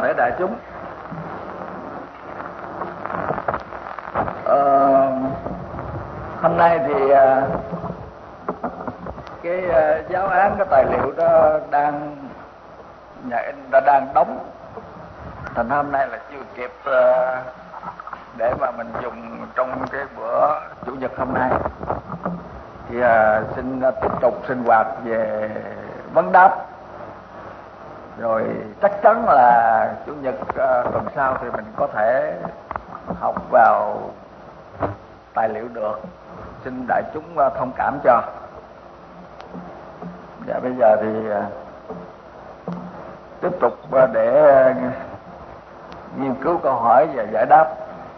thể đại chúng. Hôm nay thì cái giáo án, cái tài liệu đó nhà in đang đóng, thành hôm nay là chưa kịp để mà mình dùng trong cái bữa chủ nhật hôm nay. Thì xin tiếp tục sinh hoạt về vấn đáp, rồi chắc chắn là chủ nhật tuần sau thì mình có thể học vào tài liệu được. Xin đại chúng thông cảm cho. Và bây giờ thì tiếp tục để nghiên cứu câu hỏi và giải đáp.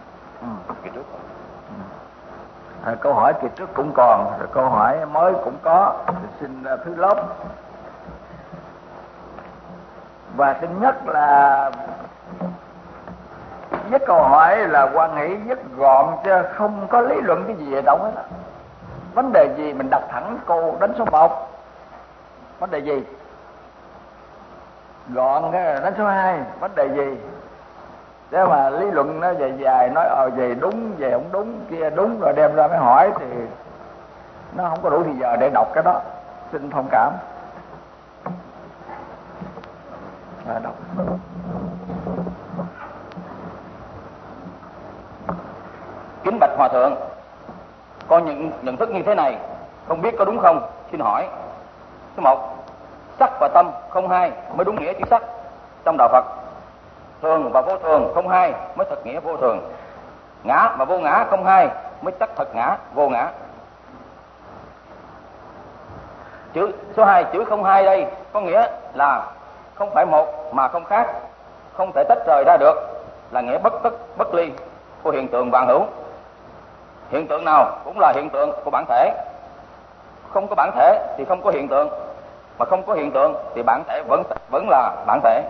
Câu hỏi kỳ trước cũng còn, rồi câu hỏi mới cũng có, thì xin thứ lớp. Và thứ nhất là với câu hỏi là quan nghĩ rất gọn, chứ không có lý luận cái gì ở đâu hết. Vấn đề gì mình đặt thẳng câu đến số 1. Vấn đề gì? Gọn cái đến số 2. Vấn đề gì? Thế mà lý luận nó dài dài, nói về đúng, về không đúng, kia đúng, rồi đem ra mới hỏi thì nó không có đủ thời giờ để đọc cái đó. Xin thông cảm. Đọc. Kính bạch Hòa Thượng, con nhận thức như thế này, không biết có đúng không? Xin hỏi. Số 1, sắc và tâm không hai mới đúng nghĩa chữ sắc trong đạo Phật. Thường và vô thường không hai mới thật nghĩa vô thường. Ngã và vô ngã không hai mới chắc thật ngã vô ngã. Số 2 chữ không hai đây có nghĩa là không phải một mà không khác, không thể tách rời ra được, là nghĩa bất tức bất ly của hiện tượng vạn hữu. Hiện tượng nào cũng là hiện tượng của bản thể. Không có bản thể thì không có hiện tượng, mà không có hiện tượng thì bản thể vẫn là bản thể.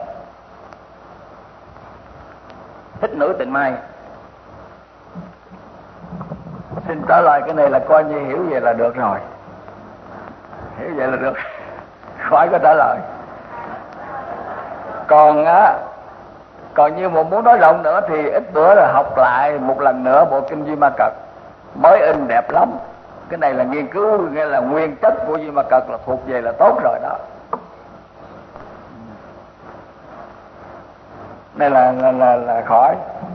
Thích Nữ Tịnh Mai. Xin trả lời cái này là coi như hiểu vậy là được rồi. Hiểu vậy là được. Khỏi có trả lời. Còn như mà muốn nói rộng nữa thì ít bữa là học lại một lần nữa bộ kinh Duy Ma Cật, mới in đẹp lắm. Cái này là nghiên cứu, nghĩa là nguyên chất của Duy Ma Cật là thuộc về là tốt rồi đó. Đây là khỏi.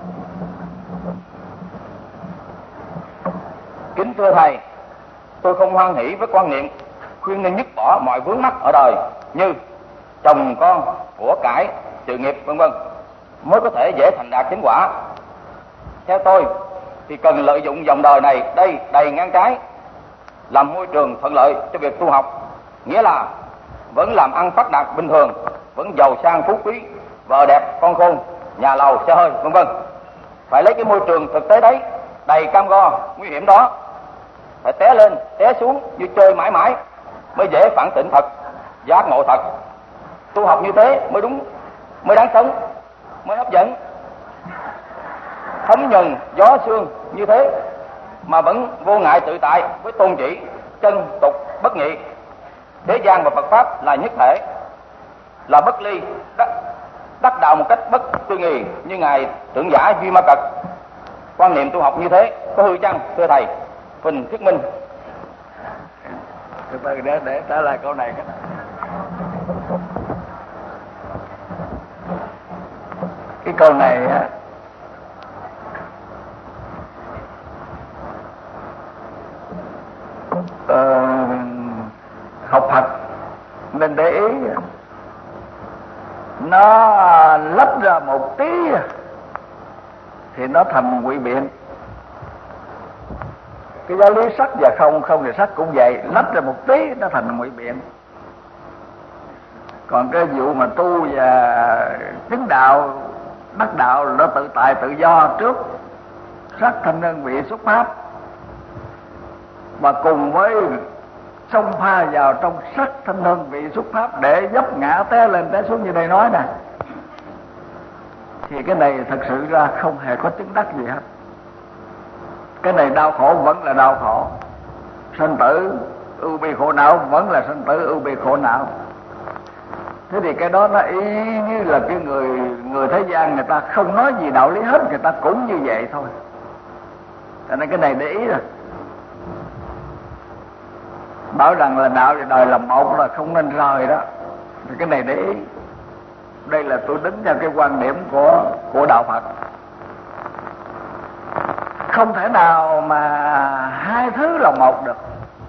Kính thưa thầy, tôi không hoan hỷ với quan niệm khuyên nên dứt bỏ mọi vướng mắc ở đời như chồng con, của cải, sự nghiệp vân vân mới có thể dễ thành đạt chính quả. Theo tôi thì cần lợi dụng dòng đời này đây đầy ngang trái làm môi trường thuận lợi cho việc tu học, nghĩa là vẫn làm ăn phát đạt bình thường, vẫn giàu sang phú quý, vợ đẹp, con khôn, nhà lầu, xe hơi vân vân. Phải lấy cái môi trường thực tế đấy đầy cam go nguy hiểm đó, phải té lên té xuống như chơi mãi mãi mới dễ phản tỉnh thật, giác ngộ thật. Tu học như thế mới đúng, mới đáng sống, mới hấp dẫn. Thấm nhuần gió sương như thế mà vẫn vô ngại tự tại với tôn chỉ chân tục bất nhị. Thế gian và Phật pháp là nhất thể, là bất ly, đắc đạo một cách bất tư nghì như ngài trưởng giả Duy Ma Cật. Quan niệm tu học như thế có hư chăng thưa thầy? Phình thuyết minh. Để trả lời câu này cái. Cái câu này á, học Phật nên để ý, nó lấp ra một tí thì nó thành ngụy biện. Cái giáo lý sắc và không, không thì sắc cũng vậy, lấp ra một tí nó thành ngụy biện. Còn cái vụ mà tu và chứng đạo, đắc đạo nó tự tại tự do trước sắc thanh đơn vị xuất pháp, mà cùng với xông pha vào trong sắc thanh đơn vị xuất pháp để dấp ngã té lên té xuống như đây nói nè, thì cái này thật sự ra không hề có chứng đắc gì hết. Cái này đau khổ vẫn là đau khổ, sanh tử ưu bi khổ não vẫn là sanh tử ưu bi khổ não. Thế thì cái đó nó ý như là cái người thế gian người ta không nói gì đạo lý hết, người ta cũng như vậy thôi. Cho nên cái này để ý rồi. Bảo rằng là đạo thì đời làm một là không nên rời đó. Thì cái này để ý. Đây là tôi đứng theo cái quan điểm của đạo Phật. Không thể nào mà hai thứ là một được.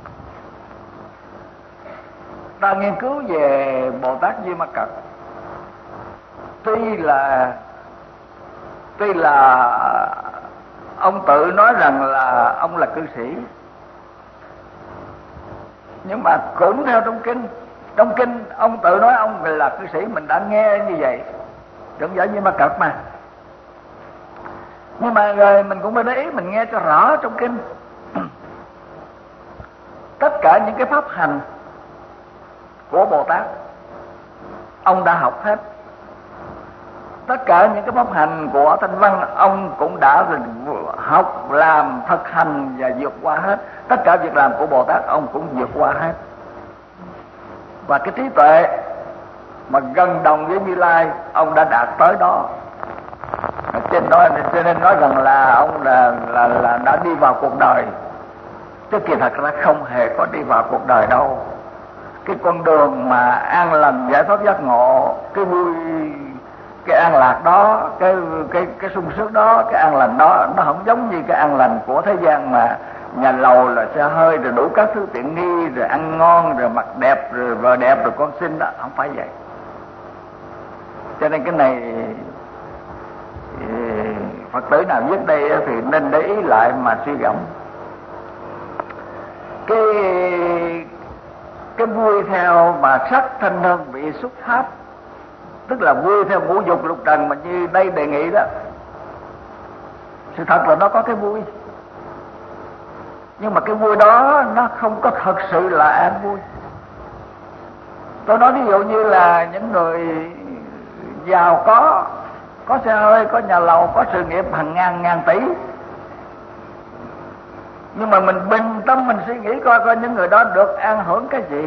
Ta nghiên cứu về Bồ Tát Di Ma Cật, tuy là ông tự nói rằng là ông là cư sĩ, nhưng mà cũng theo trong kinh ông tự nói ông là cư sĩ, mình đã nghe như vậy trong giải Di Ma Cật mà. Nhưng mà rồi mình cũng phải để ý, mình nghe cho rõ trong kinh. Tất cả những cái pháp hành của Bồ Tát ông đã học hết. Tất cả những cái pháp hành của Thanh Văn ông cũng đã học, làm, thực hành và vượt qua hết. Tất cả việc làm của Bồ Tát ông cũng vượt qua hết. Và cái trí tuệ mà gần đồng với Như Lai ông đã đạt tới đó. Cho nên nói rằng là ông là đã đi vào cuộc đời, chứ kỳ thật ra không hề có đi vào cuộc đời đâu. Cái con đường mà an lành giải thoát giác ngộ, cái vui, cái an lạc đó, cái sung sướng đó, cái an lành đó, nó không giống như cái an lành của thế gian mà nhà lầu là xe hơi rồi đủ các thứ tiện nghi rồi ăn ngon rồi mặc đẹp rồi vợ đẹp rồi con xinh đó, không phải vậy. Cho nên cái này Phật tử nào viết đây thì nên để ý lại mà suy gẫm. Cái vui theo mà sắc thanh hương vị xúc pháp, tức là vui theo ngũ dục lục trần mà như đây đề nghị đó, sự thật là nó có cái vui, nhưng mà cái vui đó nó không có thật sự là an vui. Tôi nói ví dụ như là những người giàu có xe hơi, có nhà lầu, có sự nghiệp hàng ngàn tỷ, nhưng mà mình bình tâm mình suy nghĩ coi những người đó được an hưởng cái gì.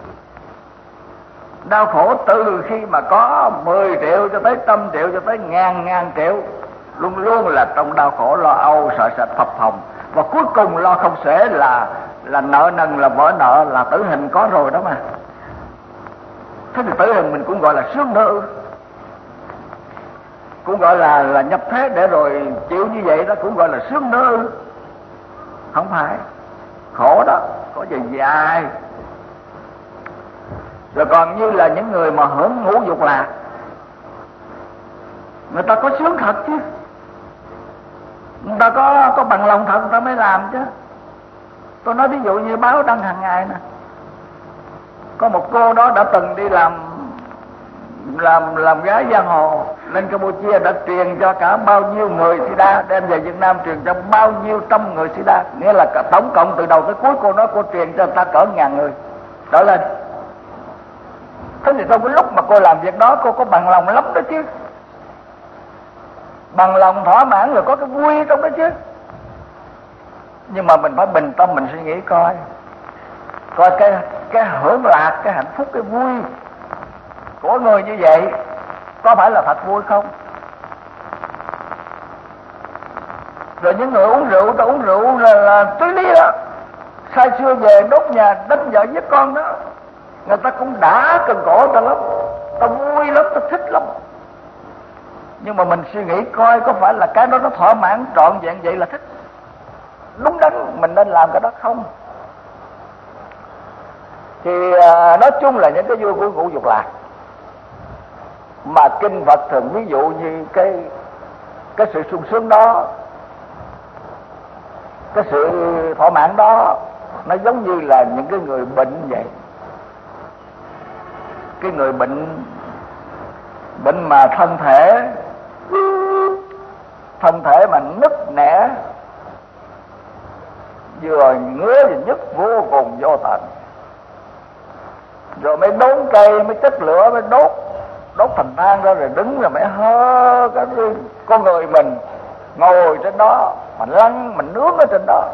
Đau khổ từ khi mà có 10 triệu cho tới 100 triệu cho tới ngàn triệu, luôn luôn là trong đau khổ, lo âu, sợ sệt, phập phồng, và cuối cùng lo không xuể là nợ nần, là vỡ nợ, là tử hình có rồi đó mà. Thế thì tử hình mình cũng gọi là sướng nữa, cũng gọi là nhập thế để rồi chịu như vậy đó, cũng gọi là sướng nữa. Không phải, khổ đó, có dài dài. Rồi còn như là những người mà hưởng ngũ dục lạc, người ta có sướng thật chứ, người ta có bằng lòng thật người ta mới làm chứ. Tôi nói ví dụ như báo đăng hàng ngày nè, có một cô đó đã từng đi làm gái giang hồ lên Campuchia, đã truyền cho cả bao nhiêu người sida, đem về Việt Nam truyền cho bao nhiêu trăm người sida, nghĩa là cả tổng cộng từ đầu tới cuối cô nói cô truyền cho người ta cỡ 1000 người trở lên. Thế thì trong cái lúc mà cô làm việc đó, cô có bằng lòng lắm đó chứ, bằng lòng thỏa mãn rồi, có cái vui trong đó chứ. Nhưng mà mình phải bình tâm mình suy nghĩ coi cái hưởng lạc, cái hạnh phúc, cái vui của người như vậy có phải là thật vui không? Rồi những người uống rượu, ta uống rượu là túy lý đó, say xưa về đốt nhà, đánh vợ giết con đó, người ta cũng đã cần cổ ta lắm, ta vui lắm, ta thích lắm. Nhưng mà mình suy nghĩ coi có phải là cái đó nó thỏa mãn trọn vẹn vậy là thích, đúng đắn mình nên làm cái đó không? Thì nói chung là những cái vui của ngũ dục lạc mà kinh Phật thường ví dụ như cái sự sung sướng đó, cái sự thỏa mãn đó, nó giống như là những cái người bệnh vậy. Cái người bệnh mà thân thể mà nứt nẻ, vừa ngứa vừa nhức vô cùng vô tận, rồi mới đốn cây, mới chất lửa, mới đốt thành than ra, rồi đứng rồi mới hơ cái con người mình ngồi trên đó, mình lăn, mình nướng ở trên đó.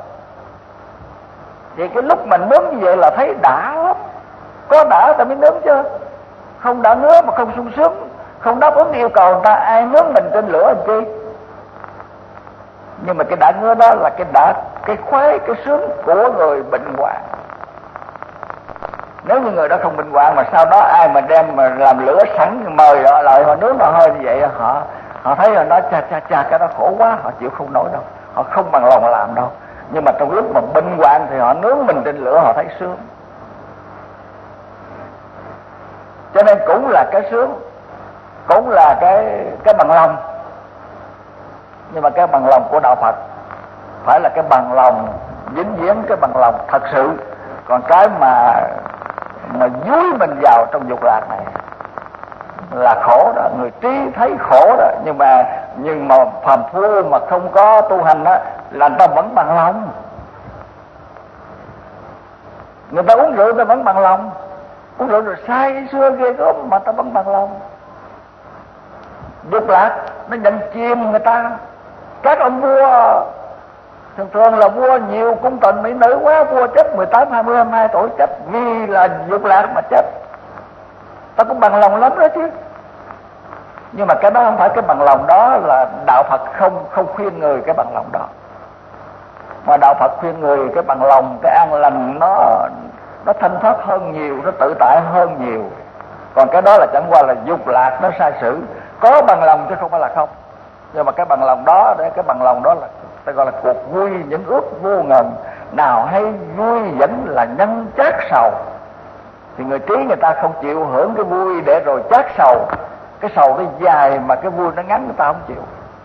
Thì cái lúc mình nướng như vậy là thấy đã lắm, có đã ta mới nướng chứ. Không đã ngứa mà không sung sướng, không đáp ứng yêu cầu người ta, ai nướng mình trên lửa làm chi? Nhưng mà cái đã ngứa đó là cái khoái, cái sướng của người bệnh hoạn. Nếu như người đó không bệnh hoạn mà sau đó ai mà đem mà làm lửa sẵn mời họ lại họ nướng mà hơi như vậy, họ thấy rồi nói cha cái đó khổ quá, họ chịu không nổi đâu, họ không bằng lòng làm đâu. Nhưng mà trong lúc mà bệnh hoạn thì họ nướng mình trên lửa họ thấy sướng. Cho nên cũng là cái sướng, cũng là cái bằng lòng. Nhưng mà cái bằng lòng của đạo Phật phải là cái bằng lòng vĩnh viễn, cái bằng lòng thật sự. Còn cái mà dúi mình vào trong dục lạc này là khổ đó, người trí thấy khổ đó. Nhưng mà phàm phu mà không có tu hành đó là người ta vẫn bằng lòng. Người ta uống rượu người ta vẫn bằng lòng, uống rượu rồi say xưa ghê gớm mà ta vẫn bằng lòng. Dục lạc nó nhận chìm người ta. Các ông vua thường là vua nhiều cung tần mỹ nữ quá, vua chết 18, 20, 22 tuổi chết vì là dục lạc mà chết. Ta cũng bằng lòng lắm đó chứ. Nhưng mà cái đó không phải cái bằng lòng đó là đạo Phật không khuyên người cái bằng lòng đó. Mà đạo Phật khuyên người cái bằng lòng, cái an lành nó thanh thoát hơn nhiều, nó tự tại hơn nhiều. Còn cái đó là chẳng qua là dục lạc, nó sai sử. Có bằng lòng chứ không phải là không. Nhưng mà cái bằng lòng đó, cái bằng lòng đó là ta gọi là cuộc vui những ước vô ngần. Nào hay vui vẫn là nhân chát sầu. Thì người trí người ta không chịu hưởng cái vui để rồi chát sầu. Cái sầu nó dài mà cái vui nó ngắn, người ta không chịu.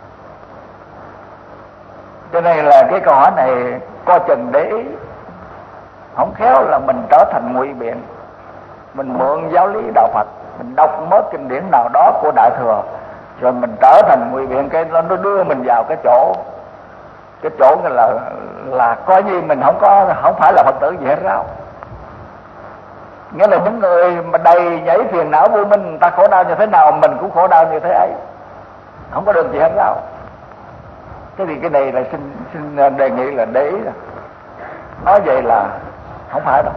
Cho nên là cái câu hỏi này coi chừng để ý. Không khéo là mình trở thành ngụy biện. Mình mượn giáo lý đạo Phật, mình đọc mớ kinh điển nào đó của Đại Thừa, rồi mình trở thành ngụy biện, cái nó đưa mình vào cái chỗ là coi như mình không phải là Phật tử gì hết đâu. Nghĩa là những người mà đầy nhảy phiền não vô minh, người ta khổ đau như thế nào mình cũng khổ đau như thế ấy, không có được gì hết đâu. Thế thì cái này là xin đề nghị là để ý. Nói vậy là không phải đâu.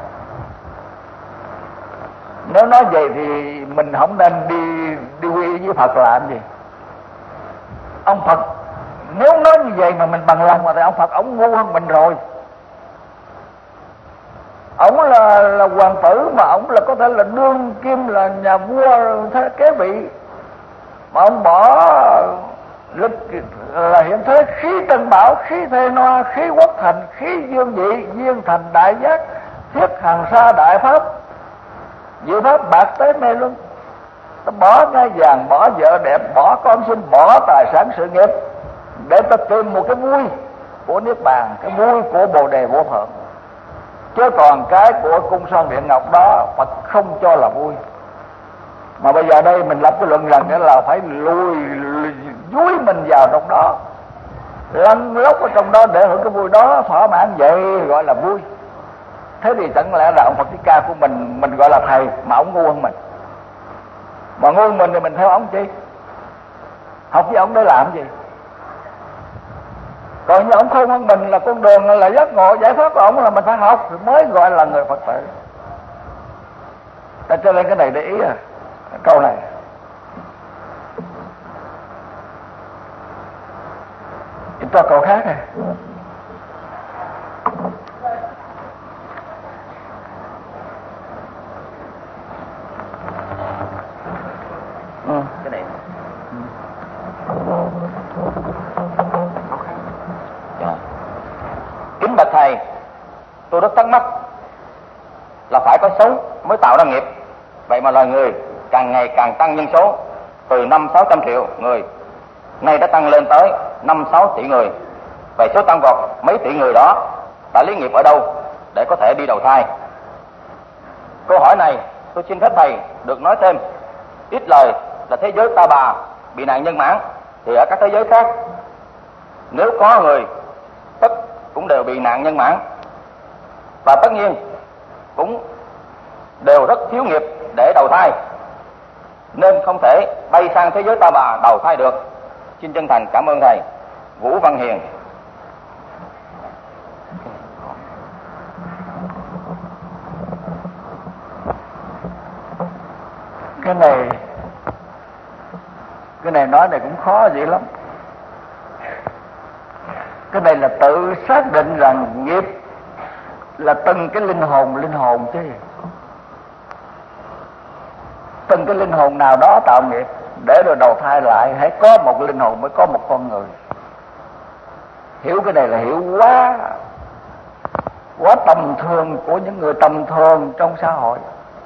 Nếu nói vậy thì mình không nên đi quy với Phật làm gì. Ông Phật nếu nói như vậy mà mình bằng lòng thì ông Phật ổng ngu hơn mình rồi. Ổng là hoàng tử mà ổng là có thể là đương kim, là nhà vua thế kế vị, mà ông bỏ lực là hiện thế khí Tân Bảo, khí Thê Noa, khí Quốc Thành, khí Dương Vị, Viên Thành Đại Giác, Thiết Hàng Sa Đại Pháp, diệu pháp bạc tế mê luân. Ta bỏ ngai vàng, bỏ vợ đẹp, bỏ con sinh, bỏ tài sản sự nghiệp để ta tìm một cái vui của Niết Bàn, cái vui của Bồ Đề Vô Thượng. Chứ còn cái của cung son điện ngọc đó Phật không cho là vui. Mà bây giờ đây mình lập cái luận rằng cái là phải dúi mình vào trong đó, lăn lóc ở trong đó để hưởng cái vui đó, thỏa mãn vậy gọi là vui. Thế thì chẳng lẽ là ông Phật Thích Ca của mình gọi là thầy mà ông ngu hơn mình? Mà ngu hơn mình thì mình theo ông chi? Học với ông để làm gì? Còn như ông khôn hơn mình là con đường là giác ngộ giải thoát của ông là mình phải học thì mới gọi là người Phật tử. Ta cho lên cái này để ý câu này. Chúng ta câu khác này. Cái này. Kính bạch thầy, tôi rất thắc mắc là phải có sống mới tạo ra nghiệp. Vậy mà loài người càng ngày càng tăng nhân số, từ 500-600 triệu người nay đã tăng lên tới 5-6 tỷ người. Vậy số tăng vọt mấy tỷ người đó đã lấy nghiệp ở đâu để có thể đi đầu thai? Câu hỏi này tôi xin phép thầy được nói thêm. Ít lời là thế giới Ta Bà bị nạn nhân mãn, thì ở các thế giới khác nếu có người tất cũng đều bị nạn nhân mãn, và tất nhiên cũng đều rất thiếu nghiệp để đầu thai, nên không thể bay sang thế giới Ta Bà đầu thai được. Xin chân thành cảm ơn thầy. Vũ Văn Hiền. Cái này nói này cũng khó vậy lắm. Cái này là tự xác định rằng nghiệp là từng cái linh hồn chứ. Từng cái linh hồn nào đó tạo nghiệp để rồi đầu thai lại, hãy có một linh hồn mới có một con người. Hiểu cái này là hiểu quá tầm thường của những người tầm thường trong xã hội.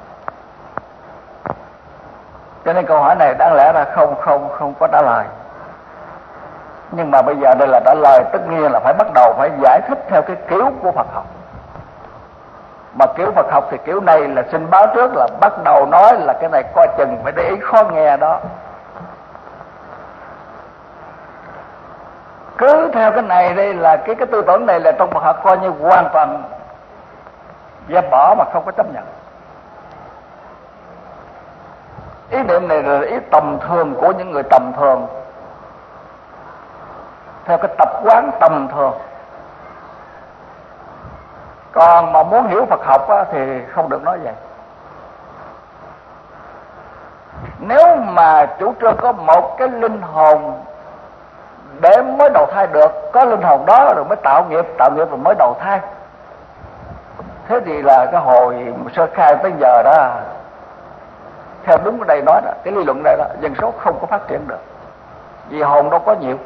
Cho nên câu hỏi này đáng lẽ là không có trả lời. Nhưng mà bây giờ đây là trả lời, tất nhiên là phải bắt đầu phải giải thích theo cái kiểu của Phật học. Mà kiểu Phật học thì kiểu này là xin báo trước là bắt đầu nói là cái này coi chừng phải để ý khó nghe đó. Cứ theo cái này đây là cái tư tưởng này là trong Phật học coi như hoàn toàn dẹp bỏ mà không có chấp nhận. Ý niệm này là ý tầm thường của những người tầm thường, theo cái tập quán tầm thường. Còn mà muốn hiểu Phật học á, thì không được nói vậy. Nếu mà chủ trương có một cái linh hồn để mới đầu thai được, có linh hồn đó rồi mới tạo nghiệp rồi mới đầu thai, thế thì là cái hồi sơ khai tới giờ đó, theo đúng cái đây nói đó, cái lý luận này đó, dân số không có phát triển được. Vì hồn đâu có nhiều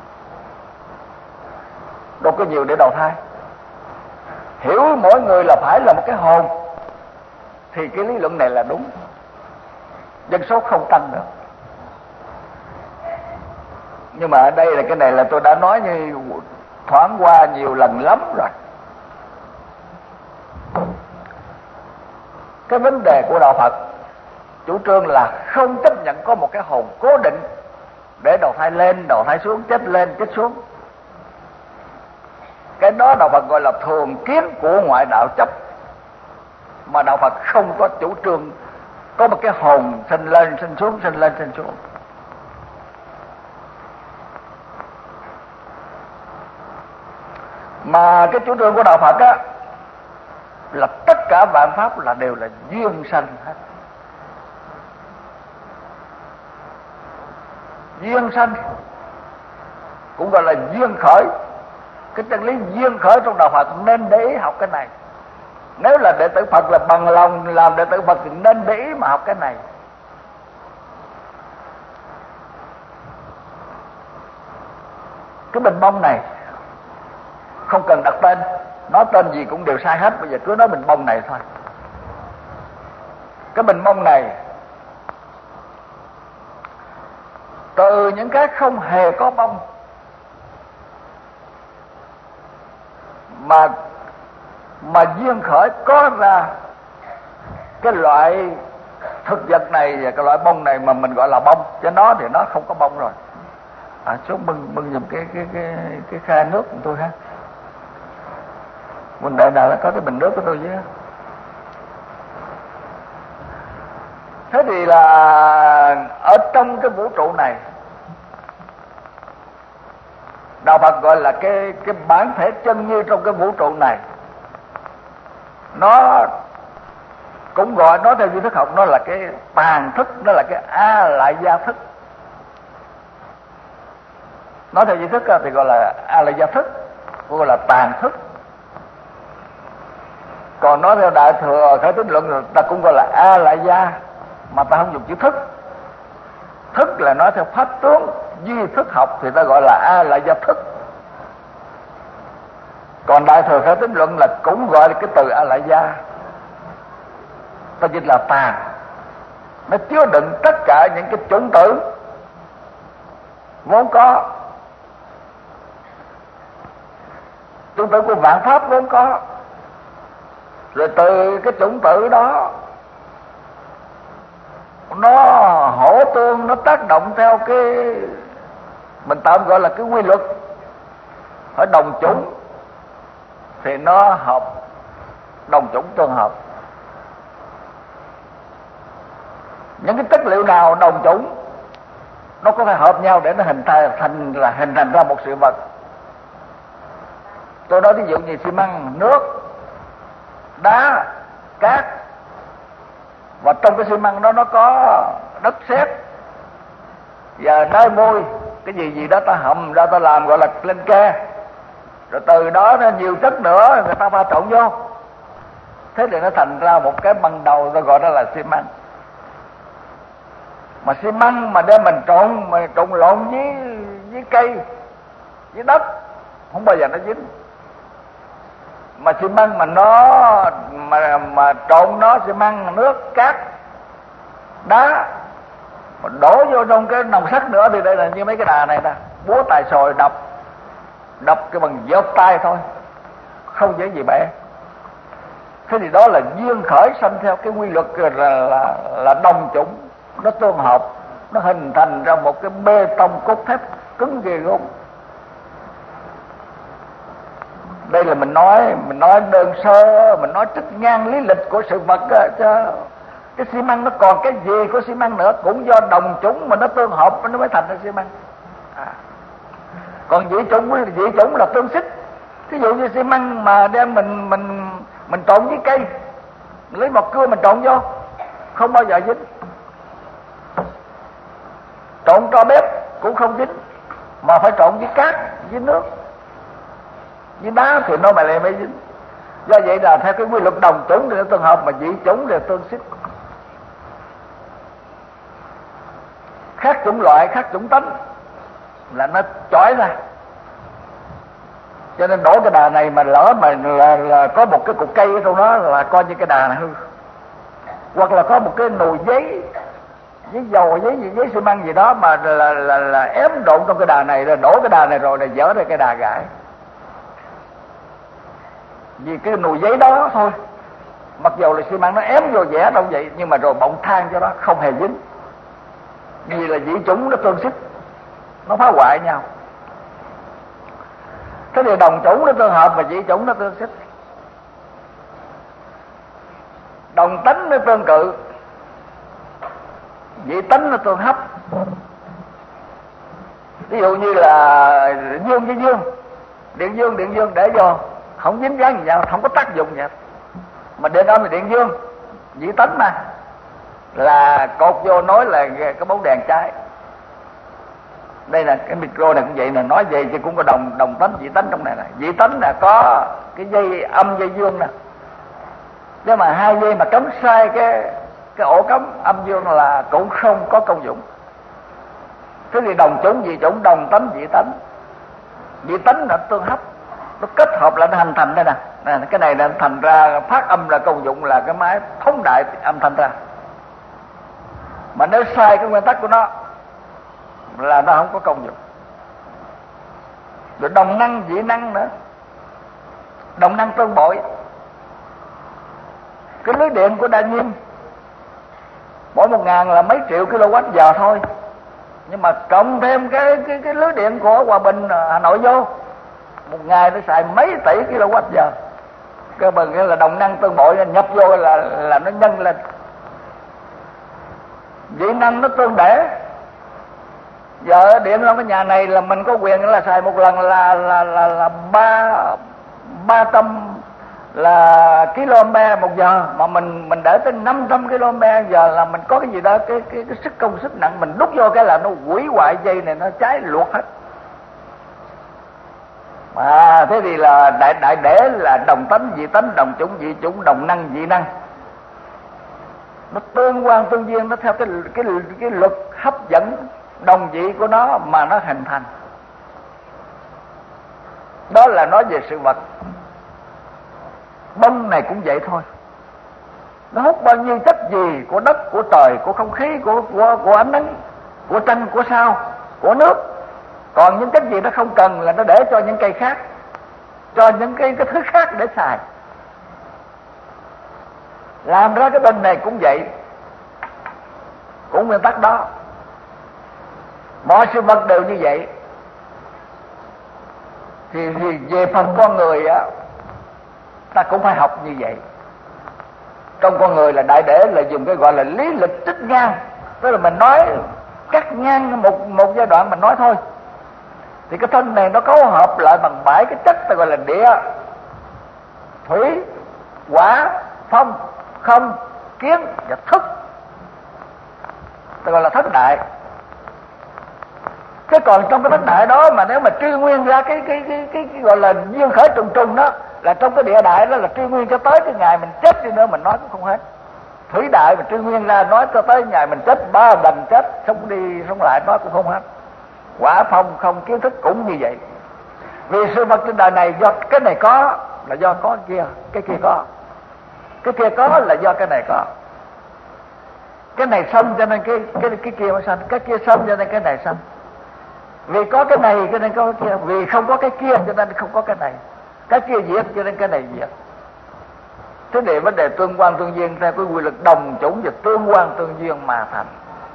để đầu thai. Hiểu mỗi người là phải là một cái hồn thì cái lý luận này là đúng, dân số không tăng được. Nhưng mà ở đây là cái này là tôi đã nói như thoáng qua nhiều lần lắm rồi. Cái vấn đề của đạo Phật chủ trương là không chấp nhận có một cái hồn cố định để đầu thai lên, đầu thai xuống, chết lên, chết xuống. Cái đó đạo Phật gọi là thường kiến của ngoại đạo chấp. Mà đạo Phật không có chủ trương có một cái hồn sinh lên, sinh xuống, sinh lên, sinh xuống. Mà cái chủ trương của đạo Phật á là tất cả vạn pháp là đều là duyên sanh hết. Duyên sanh cũng gọi là duyên khởi. Cái chân lý duyên khởi trong đạo Phật nên để ý học cái này. Nếu là đệ tử Phật là bằng lòng làm đệ tử Phật thì nên để ý mà học cái này. Cái bình bông này không cần đặt tên, nói tên gì cũng đều sai hết. Bây giờ cứ nói bình bông này thôi. Cái bình bông này từ những cái không hề có bông mà duyên khởi có ra cái loại thực vật này và cái loại bông này mà mình gọi là bông, chứ nó thì nó không có bông rồi. Xuống bưng giùm cái khay nước của tôi ha. Mình đợi nào có cái bình nước của tôi chứ. Thế thì là ở trong cái vũ trụ này, đạo Phật gọi là cái bản thể chân như trong cái vũ trụ này, nó cũng gọi, nói theo duy thức học, nó là cái tàn thức, nó là cái a lại gia thức. Nói theo duy thức thì gọi là a lại gia thức, gọi là tàn thức. Còn nói theo đại thừa khởi tín luận người ta cũng gọi là a lại gia, mà ta không dùng chữ thức. Thức là nói theo pháp tướng duy thức học thì ta gọi là a lại gia thức. Còn đại thừa khởi tín luận là cũng gọi là cái từ a lại gia, ta dịch là tàn. Nó chứa đựng tất cả những cái chủng tử vốn có, chủng tử của vạn pháp vốn có. Rồi từ cái chủng tử đó nó hỗ tương, nó tác động theo cái mình tạm gọi là cái quy luật ở đồng chủng thì nó hợp, đồng chủng tương hợp. Những cái chất liệu nào đồng chủng nó có thể hợp nhau để nó hình thành ra một sự vật. Tôi nói ví dụ như xi măng, nước, đá, cát, Và trong cái xi măng đó nó có đất sét và đá vôi, cái gì đó ta hầm ra ta làm gọi là lên ke, rồi từ đó nó nhiều chất nữa người ta pha trộn vô, thế thì nó thành ra một cái ban đầu ta gọi đó là xi măng. Mà xi măng mà đem mình trộn lộn với cây, với đất, không bao giờ nó dính. Mà xi măng mà nó mà trộn nó xi măng, nước, cát, đá mà đổ vô trong cái nòng sắt nữa thì đây là như mấy cái đà này nè, búa tài sồi đập cái bằng giọt tay thôi, không dễ gì bẻ. Thế thì đó là duyên khởi sanh theo cái quy luật là đồng chủng, nó tương hợp, nó hình thành ra một cái bê tông cốt thép cứng ghê gớm. Đây là mình nói đơn sơ, mình nói trích ngang lý lịch của sự vật đó, chứ cái xi măng nó còn cái gì của xi măng nữa, cũng do đồng chủng mà nó tương hợp nó mới thành ra xi măng. Còn dị chủng là tương xích. Ví dụ như xi măng mà đem mình trộn với cây, mình lấy bọt cưa mình trộn vô, không bao giờ dính. Trộn tro bếp cũng không dính, mà phải trộn với cát, với nước, với đá thì nó lại mới dính. Do vậy là theo cái quy luật đồng chủng thì nó tương hợp, mà dị chủng thì tương xích. Khác chủng loại, khác chủng tánh là nó chói ra. Cho nên đổ cái đà này mà lỡ mà là có một cái cục cây ở trong đó là coi như cái đà này hư. Hoặc là có một cái nồi giấy, giấy dầu, giấy xi măng gì đó mà là ém độn trong cái đà này, rồi đổ cái đà này rồi là dở ra cái đà gãy. Vì cái nồi giấy đó thôi, mặc dù là xi măng nó ém vô vẽ đâu vậy, nhưng mà rồi bọng than cho đó không hề dính. Vì là dị chủng nó tương xích, nó phá hoại nhau. Thế thì đồng chủng nó tương hợp và dị chủng nó tương xích. Đồng tánh nó tương cự, dị tánh nó tương hấp. Ví dụ như là dương với dương, điện dương để vô không dính dáng gì nhau, không có tác dụng gì. Mà điện âm thì điện dương, dị tánh mà, là cột vô nói là cái bóng đèn cháy. Đây là cái micro này cũng vậy, là nói vậy chứ cũng có đồng tánh dị tánh trong này này. Dị tánh là có cái dây âm dây dương nè, nhưng mà hai dây mà cắm sai cái ổ cắm âm dương là cũng không có công dụng. Thế thì đồng chủng dị chủng, đồng tánh dị tánh. Dị tánh là tương hấp, nó kết hợp lại nó hình thành đây nè. Cái này là thành ra phát âm là công dụng là cái máy thống đại âm thanh ra. Mà nếu sai cái nguyên tắc của nó là nó không có công dụng. Rồi đồng năng dị năng nữa. Đồng năng tương bội. Cái lưới điện của Đa Nhiêm mỗi 1.000 là mấy triệu kWh thôi, nhưng mà cộng thêm cái lưới điện của Hòa Bình, Hà Nội vô, một ngày nó xài mấy tỷ kWh. Cái bằng là đồng năng tương bội, nhập vô là nó nhân lên. Dị năng nó tương để. Giờ điện trong cái nhà này là mình có quyền là xài một lần là 300 là km một giờ, mà mình để tới 500 km giờ là mình có cái gì đó, cái sức công sức nặng mình đút vô cái là nó hủy hoại dây này, nó cháy luộc hết. Mà thế thì là đại để là đồng tánh dị tánh, đồng chủng dị chủng, đồng năng dị năng. Nó tương quan tương duyên, nó theo cái luật hấp dẫn đồng dị của nó mà nó hình thành. Đó là nói về sự vật. Bông này cũng vậy thôi. Nó hút bao nhiêu chất gì của đất, của trời, của không khí, của ánh nắng, của trăng, của sao, của nước. Còn những chất gì nó không cần là nó để cho những cây khác, cho những cái thứ khác để xài. Làm ra cái bình này cũng vậy, cũng nguyên tắc đó. Mọi sự vật đều như vậy. Thì về phần con người á, ta cũng phải học như vậy. Trong con người là đại để là dùng cái gọi là lý lịch trích ngang, tức là mình nói cắt ngang một giai đoạn mình nói thôi. Thì cái thân này nó cấu hợp lại bằng 7 cái chất ta gọi là địa, thủy, hỏa, phong, không, kiến và thức, tôi gọi là thất đại. Cái còn trong cái thất đại đó mà nếu mà truy nguyên ra cái gọi là duyên khởi trùng trùng đó, là trong cái địa đại đó là truy nguyên cho tới cái ngày mình chết đi nữa mình nói cũng không hết. Thủy đại mà truy nguyên ra nói cho tới ngày mình chết, 3 lần chết sống đi sống lại nói cũng không hết. Quả phong không kiến thức cũng như vậy. Vì sự vật trên đời này do cái này có là do có cái kia có, cái kia có là do cái này có. Cái này sanh cho nên cái kia mới sanh, cái kia sanh cho nên cái này sanh. Vì có cái này cho nên có cái kia, vì không có cái kia cho nên không có cái này. Cái kia diệt cho nên cái này diệt. Thế để vấn đề tương quan tương duyên theo cái quy luật đồng chủng và tương quan tương duyên mà thành.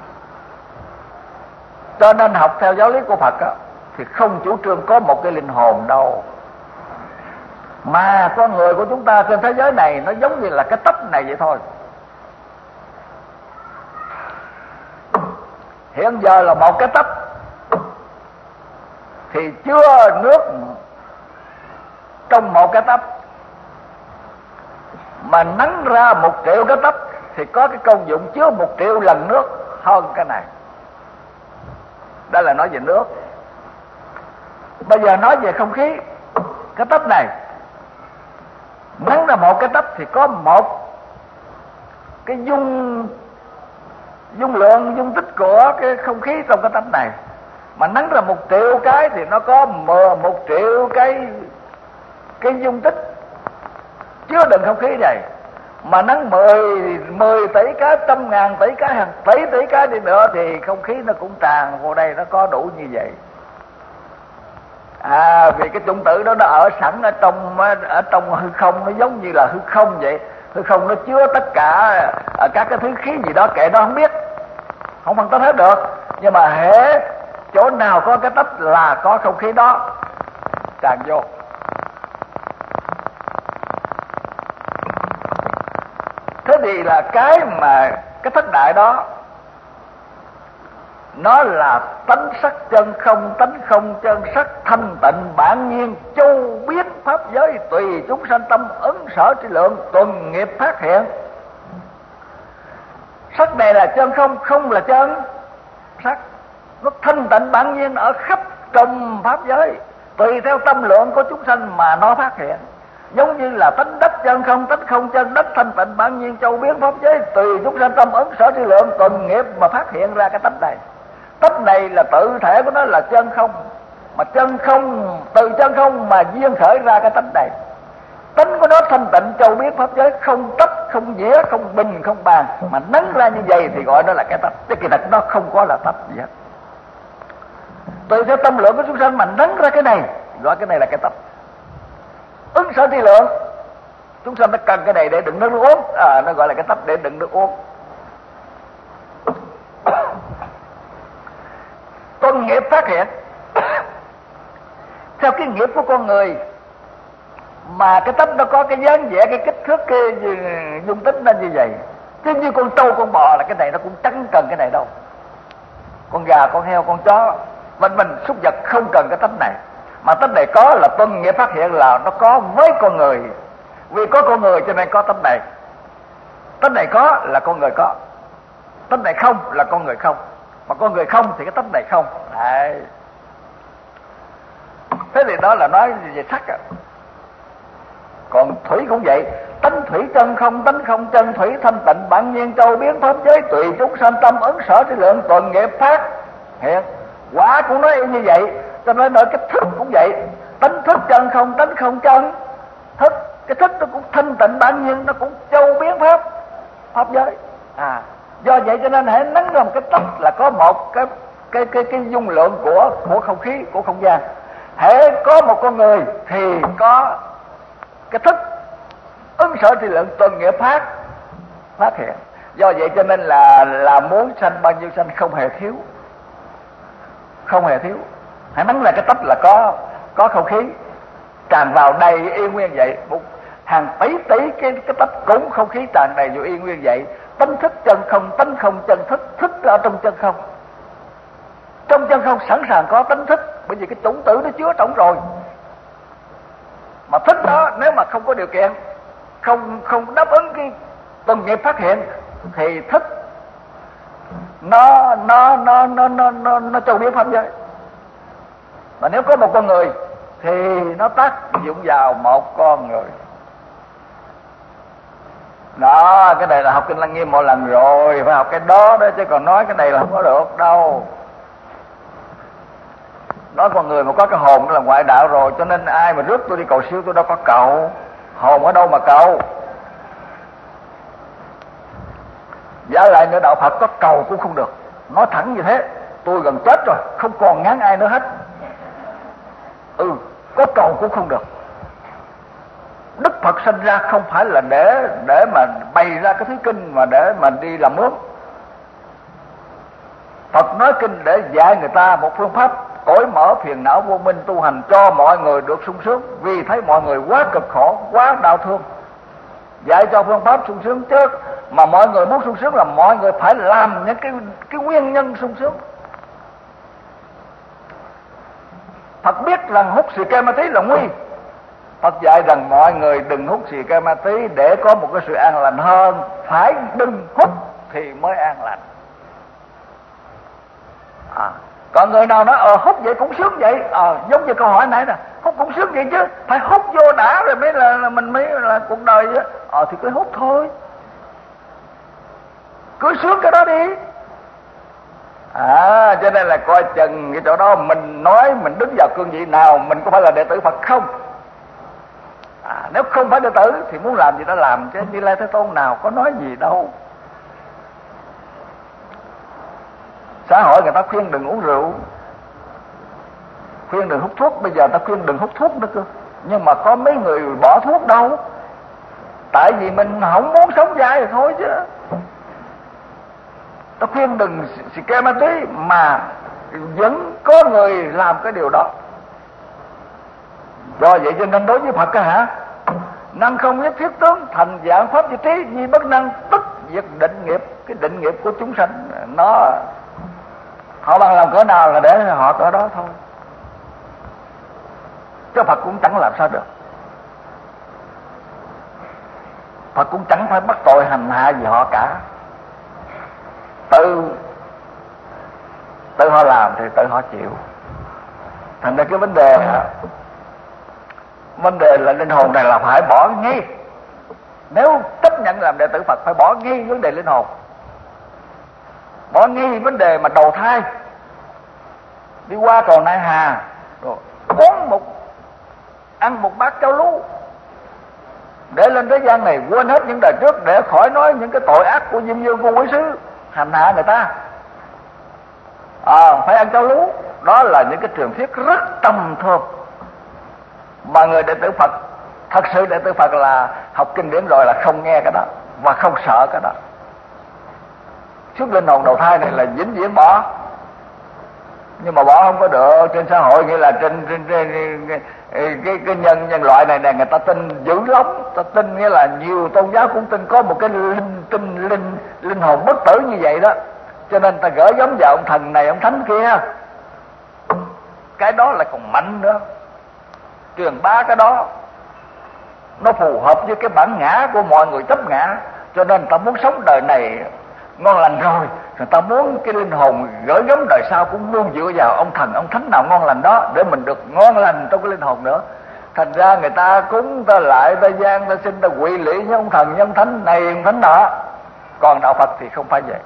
Cho nên học theo giáo lý của Phật á, thì không chủ trương có một cái linh hồn đâu, mà con người của chúng ta trên thế giới này nó giống như là cái tách này vậy thôi. Hiện giờ là một cái tách thì chứa nước trong một cái tách, mà nắng ra 1 triệu cái tách thì có cái công dụng chứa 1 triệu lần nước hơn cái này. Đó là nói về nước. Bây giờ nói về không khí. Cái tách này nắng ra một cái tách thì có một cái dung lượng, dung tích của cái không khí trong cái tách này. Mà nắng ra 1 triệu cái thì nó có 1 triệu cái dung tích chứa đựng không khí này. Mà nắng 10 tỷ cái, 100.000 tỷ cái, hàng tỷ cái đi nữa thì không khí nó cũng tràn vào đây, nó có đủ như vậy. Vì cái chủng tử đó nó ở sẵn ở trong hư không, nó giống như là hư không vậy. Hư không nó chứa tất cả các cái thứ khí gì đó, kệ nó không biết, không phân tích hết được. Nhưng mà hễ chỗ nào có cái tách là có không khí đó tràn vô. Thế thì là cái thất đại đó nó là tánh sắc chân không, tánh không chân sắc, thanh tịnh bản nhiên, châu biết pháp giới, tùy chúng sanh tâm ứng sở tri lượng, tuần nghiệp phát hiện. Sắc này là chân không, không là chân sắc. Nó thanh tịnh bản nhiên ở khắp trong pháp giới, tùy theo tâm lượng của chúng sanh mà nó phát hiện. Giống như là tánh đất chân không, tánh không chân đất, thanh tịnh bản nhiên, châu biến pháp giới, tùy chúng sanh tâm ứng sở tri lượng, tuần nghiệp mà phát hiện ra cái tánh này. Tánh này là tự thể của nó là chân không, mà chân không, từ chân không mà duyên khởi ra cái tánh này. Tánh của nó thanh tịnh châu biết pháp giới, không tách, không vía, không bình, không bàn, mà nắng ra như vậy thì gọi nó là cái tách. Chứ kỳ thật nó không có là tách gì hết. Tùy theo tâm lượng của chúng sanh mà nắng ra cái này, gọi cái này là cái tách. Ứng sở tri lượng, chúng sanh nó cần cái này để đựng nước uống, nó gọi là cái tách để đựng nước uống. Tuần nghiệp phát hiện theo cái nghiệp của con người, mà cái tách nó có cái dáng vẻ, cái kích thước, cái dung tích nó như vậy. Chứ như con trâu, con bò là cái này nó cũng chẳng cần cái này đâu. Con gà, con heo, con chó, mình súc vật không cần cái tách này. Mà tách này có là tuần nghiệp phát hiện là nó có với con người. Vì có con người cho nên có tách này. Tách này có là con người có, tách này không là con người không. Mà con người không thì cái tách này không. Đấy. Thế thì đó là nói về sắc à. Còn thủy cũng vậy, tánh thủy chân không, tánh không chân thủy, thanh tịnh bản nhiên, châu biến pháp giới, tùy chúng sanh tâm ứng sở tri lượng, tuần nghiệp phát hiện. Quả cũng nói như vậy. Cho nên nói cái thức cũng vậy, tánh thức chân không, tánh không chân thức. Cái thức nó cũng thanh tịnh bản nhiên, nó cũng châu biến pháp giới. Do vậy cho nên hãy nắng ra một cái tách là có một cái dung lượng của không khí, của không gian. Hễ có một con người thì có cái thức ứng sở tri lượng, tuần nghiệp phát hiện. Do vậy cho nên là muốn sanh bao nhiêu sanh không hề thiếu, không hề thiếu. Hãy nắng là cái tách là có không khí tràn vào đầy y nguyên vậy. Một hàng tỷ cái tách cũng không khí tràn đầy vô y nguyên vậy. Tánh thức chân không, tánh không chân thức, thức ở trong chân không. Trong chân không sẵn sàng có tánh thức, bởi vì cái chủng tử nó chứa trong rồi. Mà thức đó nếu mà không có điều kiện, không đáp ứng tuần nghiệp phát hiện thì thức nó châu biến pháp giới. Mà nếu có một con người thì nó tác dụng vào một con người. Đó, cái này là học Kinh Lăng Nghiêm một lần rồi, phải học cái đó đó, chứ còn nói cái này là không có được đâu. Nói con người mà có cái hồn là ngoại đạo rồi, cho nên ai mà rước tôi đi cầu siêu tôi đâu có cầu. Hồn ở đâu mà cầu. Giả lại nữa đạo Phật có cầu cũng không được. Nói thẳng như thế, tôi gần chết rồi, không còn ngán ai nữa hết. Có cầu cũng không được. Đức Phật sinh ra không phải là để mà bày ra cái thứ kinh mà để mà đi làm mướn. Phật nói kinh để dạy người ta một phương pháp cởi mở phiền não vô minh tu hành cho mọi người được sung sướng, vì thấy mọi người quá cực khổ, quá đau thương. Dạy cho phương pháp sung sướng chứ, mà mọi người muốn sung sướng là mọi người phải làm những cái nguyên nhân sung sướng. Phật biết rằng hút xì ke ma túy là nguy. Phật dạy rằng mọi người đừng hút xì ke ma túy để có một cái sự an lành hơn. Phải đừng hút thì mới an lành. Còn người nào nói hút vậy cũng sướng vậy, giống như câu hỏi nãy nè, hút cũng sướng vậy chứ, phải hút vô đã rồi mới là mình mới là cuộc đời chứ. Thì cứ hút thôi, cứ sướng cái đó đi. Cho nên là coi chừng cái chỗ đó mình nói mình đứng vào cương vị nào, mình có phải là đệ tử Phật không? Nếu không phải đệ tử thì muốn làm gì đó làm, chứ Như Lai Thế Tôn nào có nói gì đâu. Xã hội người ta khuyên đừng uống rượu, khuyên đừng hút thuốc, bây giờ ta khuyên đừng hút thuốc nữa cơ. Nhưng mà có mấy người bỏ thuốc đâu, tại vì mình không muốn sống dai rồi thôi chứ. Ta khuyên đừng xì ke ma túy mà vẫn có người làm cái điều đó. Do vậy cho nên đối với Phật hả, năng không nhất thiết tướng, thành dạng pháp di trí, nhi bất năng, tức diệt định nghiệp. Cái định nghiệp của chúng sanh nó họ bằng làm cỡ nào là để họ cỡ đó thôi, chứ Phật cũng chẳng làm sao được. Phật cũng chẳng phải bắt tội hành hạ gì họ cả. Tự họ làm thì tự họ chịu. Thành ra cái vấn đề là linh hồn này là phải bỏ ngay. Nếu chấp nhận làm đệ tử Phật phải bỏ ngay vấn đề linh hồn, bỏ ngay vấn đề mà đầu thai, đi qua cầu Nại Hà rồi ăn một bát cháo lú để lên thế gian này, quên hết những đời trước để khỏi nói những cái tội ác của Diêm Dương Vô Quý Sứ hành hạ người ta. Phải ăn cháo lú. Đó là những cái truyền thuyết rất trầm thơm mà người đệ tử Phật, thật sự đệ tử Phật là học kinh điển rồi là không nghe cái đó và không sợ cái đó. Xuất linh hồn đầu thai này là vĩnh viễn bỏ, nhưng mà bỏ không có được. Trên xã hội nghĩa là trên cái nhân loại này người ta tin dữ lắm, ta tin nghĩa là nhiều tôn giáo cũng tin có một cái linh hồn bất tử như vậy đó, cho nên ta gửi gắm vào ông thần này ông thánh kia. Cái đó là còn mạnh nữa, truyền bá cái đó nó phù hợp với cái bản ngã của mọi người chấp ngã, cho nên ta muốn sống đời này ngon lành rồi, người ta muốn cái linh hồn gửi gắm đời sau cũng luôn dựa vào ông thần ông thánh nào ngon lành đó để mình được ngon lành trong cái linh hồn nữa. Thành ra người ta cúng ta lại ta gian ta xin ta quỵ lỵ với ông thần với ông thánh này ông thánh nọ. Còn đạo Phật thì không phải vậy.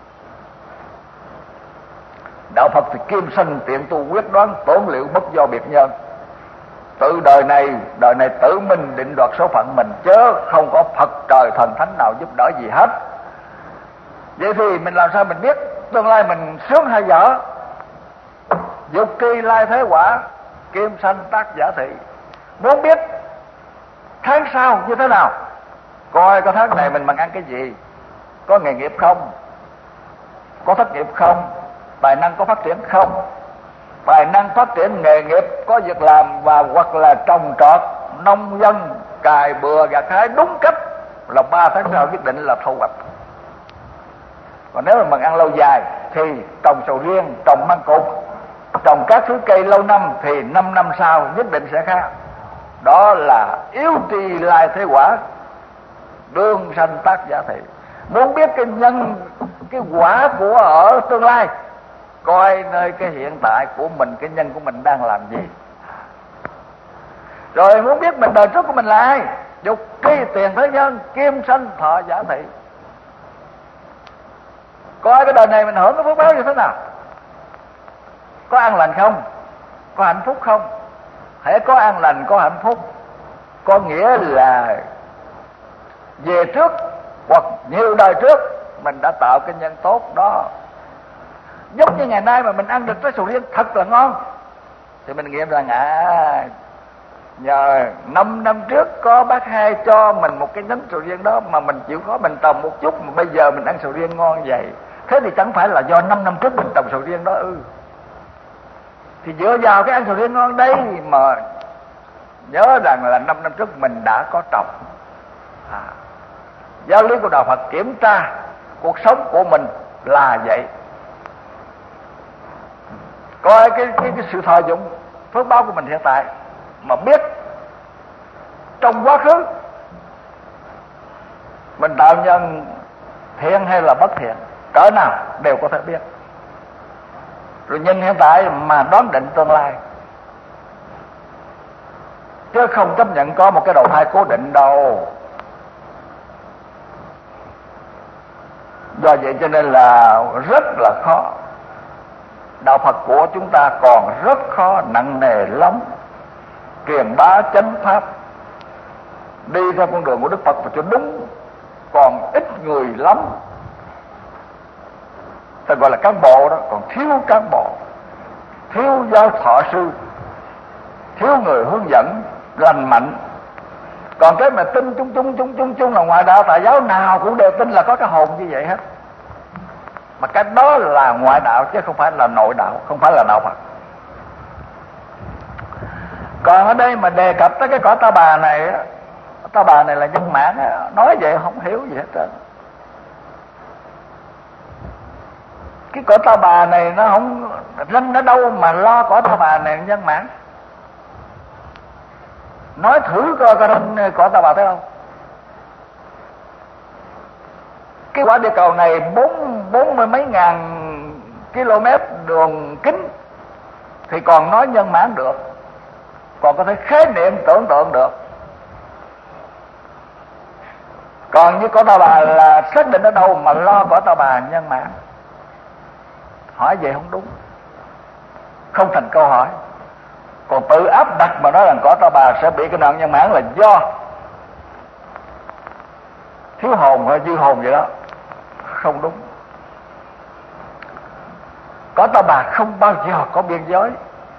Đạo Phật thì kim sanh tiệm tu quyết đoán, tổn liệu bất do biệt nhân. Tự đời này tự mình định đoạt số phận mình, chứ không có Phật trời thần thánh nào giúp đỡ gì hết. Vậy thì mình làm sao mình biết tương lai mình sướng hay dở? Dục kỳ lai thế quả, kim sanh tác giả thị. Muốn biết tháng sau như thế nào, coi có tháng này mình bằng ăn cái gì, có nghề nghiệp không, có thất nghiệp không, tài năng có phát triển không. Tài năng phát triển nghề nghiệp có việc làm và hoặc là trồng trọt, nông dân cài bừa gặt hái đúng cách là 3 tháng sau quyết định là thu hoạch. Còn nếu mà bằng ăn lâu dài thì trồng sầu riêng, trồng măng cụt, trồng các thứ cây lâu năm thì 5 năm sau nhất định sẽ khác. Đó là yếu trì lai thế quả. đương sanh tác giả thị. Muốn biết cái nhân, cái quả của ở tương lai, coi nơi cái hiện tại của mình, cái nhân của mình đang làm gì. Rồi muốn biết mình đời trước của mình là ai, dục tri tiền thế nhân, kim sanh thọ giả thị. Coi cái đời này mình hưởng cái phước báo như thế nào, có an lành không, có hạnh phúc không. Hễ có an lành, có hạnh phúc, có nghĩa là về trước hoặc nhiều đời trước mình đã tạo cái nhân tốt đó. Giống như ngày nay mà mình ăn được trái sầu riêng thật là ngon, thì mình nghiệm rằng nhờ 5 năm trước có bác Hai cho mình một cái nhánh sầu riêng đó mà mình chịu khó mình trồng một chút, mà bây giờ mình ăn sầu riêng ngon vậy. Thế thì chẳng phải là do 5 năm trước mình trồng sầu riêng đó ư? Thì dựa vào cái ăn sầu riêng ngon đây mà nhớ rằng là 5 năm trước mình đã có trồng. Giáo lý của đạo Phật kiểm tra cuộc sống của mình là vậy. Coi cái sự thọ dụng phước báo của mình hiện tại, mà biết trong quá khứ mình tạo nhân thiện hay là bất thiện cỡ nào đều có thể biết. Rồi nhìn hiện tại mà đoán định tương lai, chứ không chấp nhận có một cái đầu thai cố định đâu. Do vậy cho nên là rất là khó. Đạo Phật của chúng ta còn rất khó, nặng nề lắm. Truyền bá chánh pháp, đi theo con đường của Đức Phật và cho đúng, còn ít người lắm. Ta gọi là cán bộ đó, còn thiếu cán bộ, thiếu giáo thọ sư, thiếu người hướng dẫn lành mạnh. Còn cái mà tin chung là ngoại đạo tà giáo nào cũng đều tin là có cái hồn như vậy hết. Mà cái đó là ngoại đạo chứ không phải là nội đạo, không phải là đạo Phật. Còn ở đây mà đề cập tới cái cõi ta bà này, ta bà này là nhân mãn, nói vậy không hiểu gì hết trơn. Cái cõi ta bà này nó không ranh ở đâu mà lo cõi ta bà này nhân mãn. Nói thử coi ranh cõi ta bà thấy không? Cái quả địa cầu này 40 mấy ngàn km đường kính thì còn nói nhân mãn được, còn có thể khái niệm tưởng tượng được. Còn như cõi ta bà là xác định ở đâu mà lo cõi ta bà nhân mãn. Hỏi vậy không đúng, không thành câu hỏi. Còn tự áp đặt mà nói rằng cõi ta bà sẽ bị cái nạn nhân mãn là do thiếu hồn hay dư hồn vậy đó, không đúng. Cõi ta bà không bao giờ có biên giới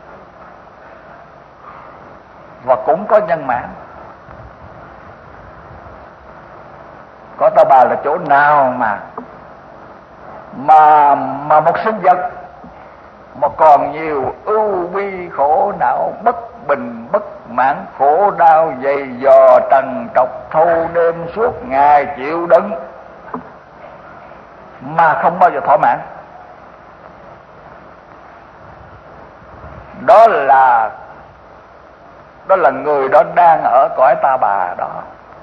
và cũng có nhân mãn. Cõi ta bà là chỗ nào mà một sinh vật mà còn nhiều ưu bi khổ não, bất bình bất mãn, khổ đau dày dò trần trọc, thâu đêm suốt ngày chịu đựng mà không bao giờ thỏa mãn. Đó là người đó đang ở cõi ta bà đó.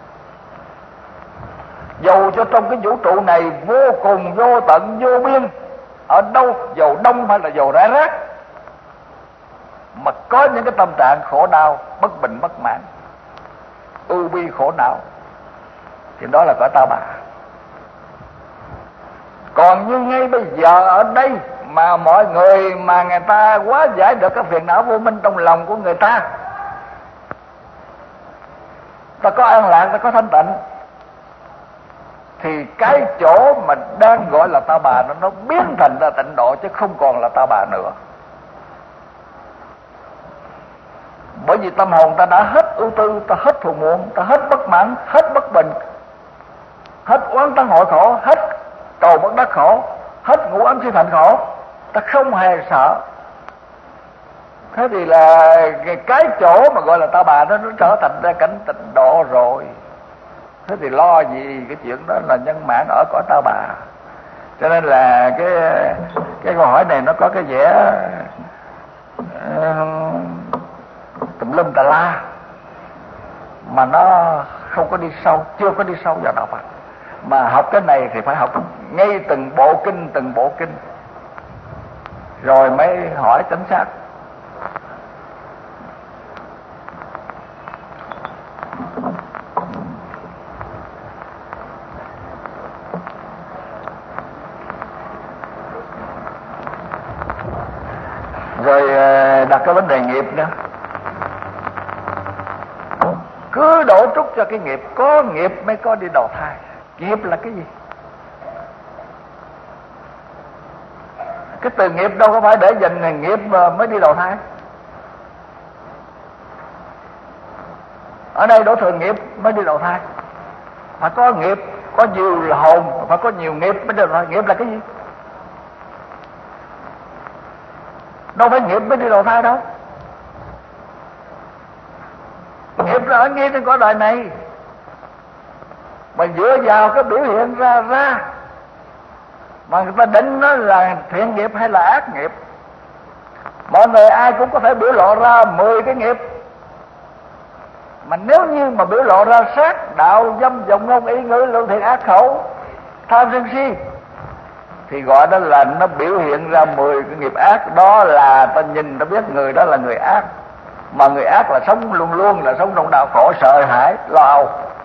Dầu cho trong cái vũ trụ này vô cùng vô tận vô biên, ở đâu dầu đông hay là dầu rải rác, mà có những cái tâm trạng khổ đau, bất bình bất mãn, ưu bi khổ não, thì đó là cõi ta bà. Còn như ngay bây giờ ở đây mà mọi người mà người ta quá giải được cái phiền não vô minh trong lòng của người ta, ta có an lạc, ta có thanh tịnh, thì cái chỗ mà đang gọi là ta bà nó biến thành ra tịnh độ, chứ không còn là ta bà nữa. Bởi vì tâm hồn ta đã hết ưu tư, ta hết thù muộn, ta hết bất mãn, hết bất bình, hết oán tán hội khổ, hết cầu bất đắc khổ, hết ngũ ấm si thành khổ, ta không hề sợ. Thế thì là cái chỗ mà gọi là ta bà nó trở thành ra cảnh tịnh độ rồi. Thế thì lo gì cái chuyện đó là nhân mãn ở cõi ta bà. Cho nên là cái câu hỏi này nó có cái vẻ tùm lum tà la, mà nó không có đi sâu, chưa có đi sâu vào đạo Phật. Mà học cái này thì phải học ngay từng bộ kinh rồi mới hỏi chính xác. Rồi đặt cái vấn đề nghiệp nữa. Cứ đổ trút cho cái nghiệp, có nghiệp mới có đi đầu thai. Nghiệp là cái gì? Cái từ nghiệp đâu có phải để dành nghiệp mà mới đi đầu thai. Ở đây đổ thừa nghiệp mới đi đầu thai. Phải có nghiệp, có nhiều hồn, phải có nhiều nghiệp mới đi đầu thai. Nghiệp là cái gì? Đâu phải nghiệp mới đi đầu thai đâu. Nghiệp là ở ngay trên cõi đời này, mà dựa vào cái biểu hiện ra mà người ta định nó là thiện nghiệp hay là ác nghiệp. Mọi người ai cũng có thể biểu lộ ra 10 cái nghiệp, mà nếu như mà biểu lộ ra sát đạo, dâm vọng ngôn ý ngữ lương thiện ác khẩu tham sân si thì gọi đó là nó biểu hiện ra 10 cái nghiệp ác. Đó là ta nhìn ta biết người đó là người ác. Mà người ác là sống luôn luôn là sống trong đau khổ sợ hãi lo âu,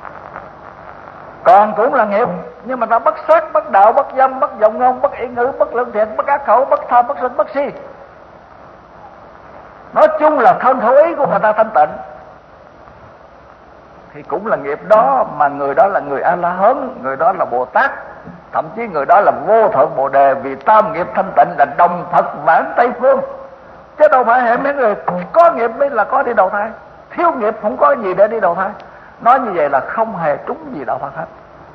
còn cũng là nghiệp. Nhưng mà ta bất sát, bất đạo, bất dâm, bất vọng ngôn, bất ý ngữ, bất lương thiện, bất ác khẩu, bất tham, bất sân, bất si. Nói chung là thân khẩu ý của người ta thanh tịnh thì cũng là nghiệp đó. Mà người đó là người A La Hán, người đó là Bồ Tát, thậm chí người đó là vô thượng Bồ Đề. Vì tam nghiệp thanh tịnh là đồng Phật vãng Tây phương, chứ đâu phải hệ mấy người có nghiệp mới là có đi đầu thai. Thiếu nghiệp không có gì để đi đầu thai. Nói như vậy là không hề trúng gì đạo Phật hết.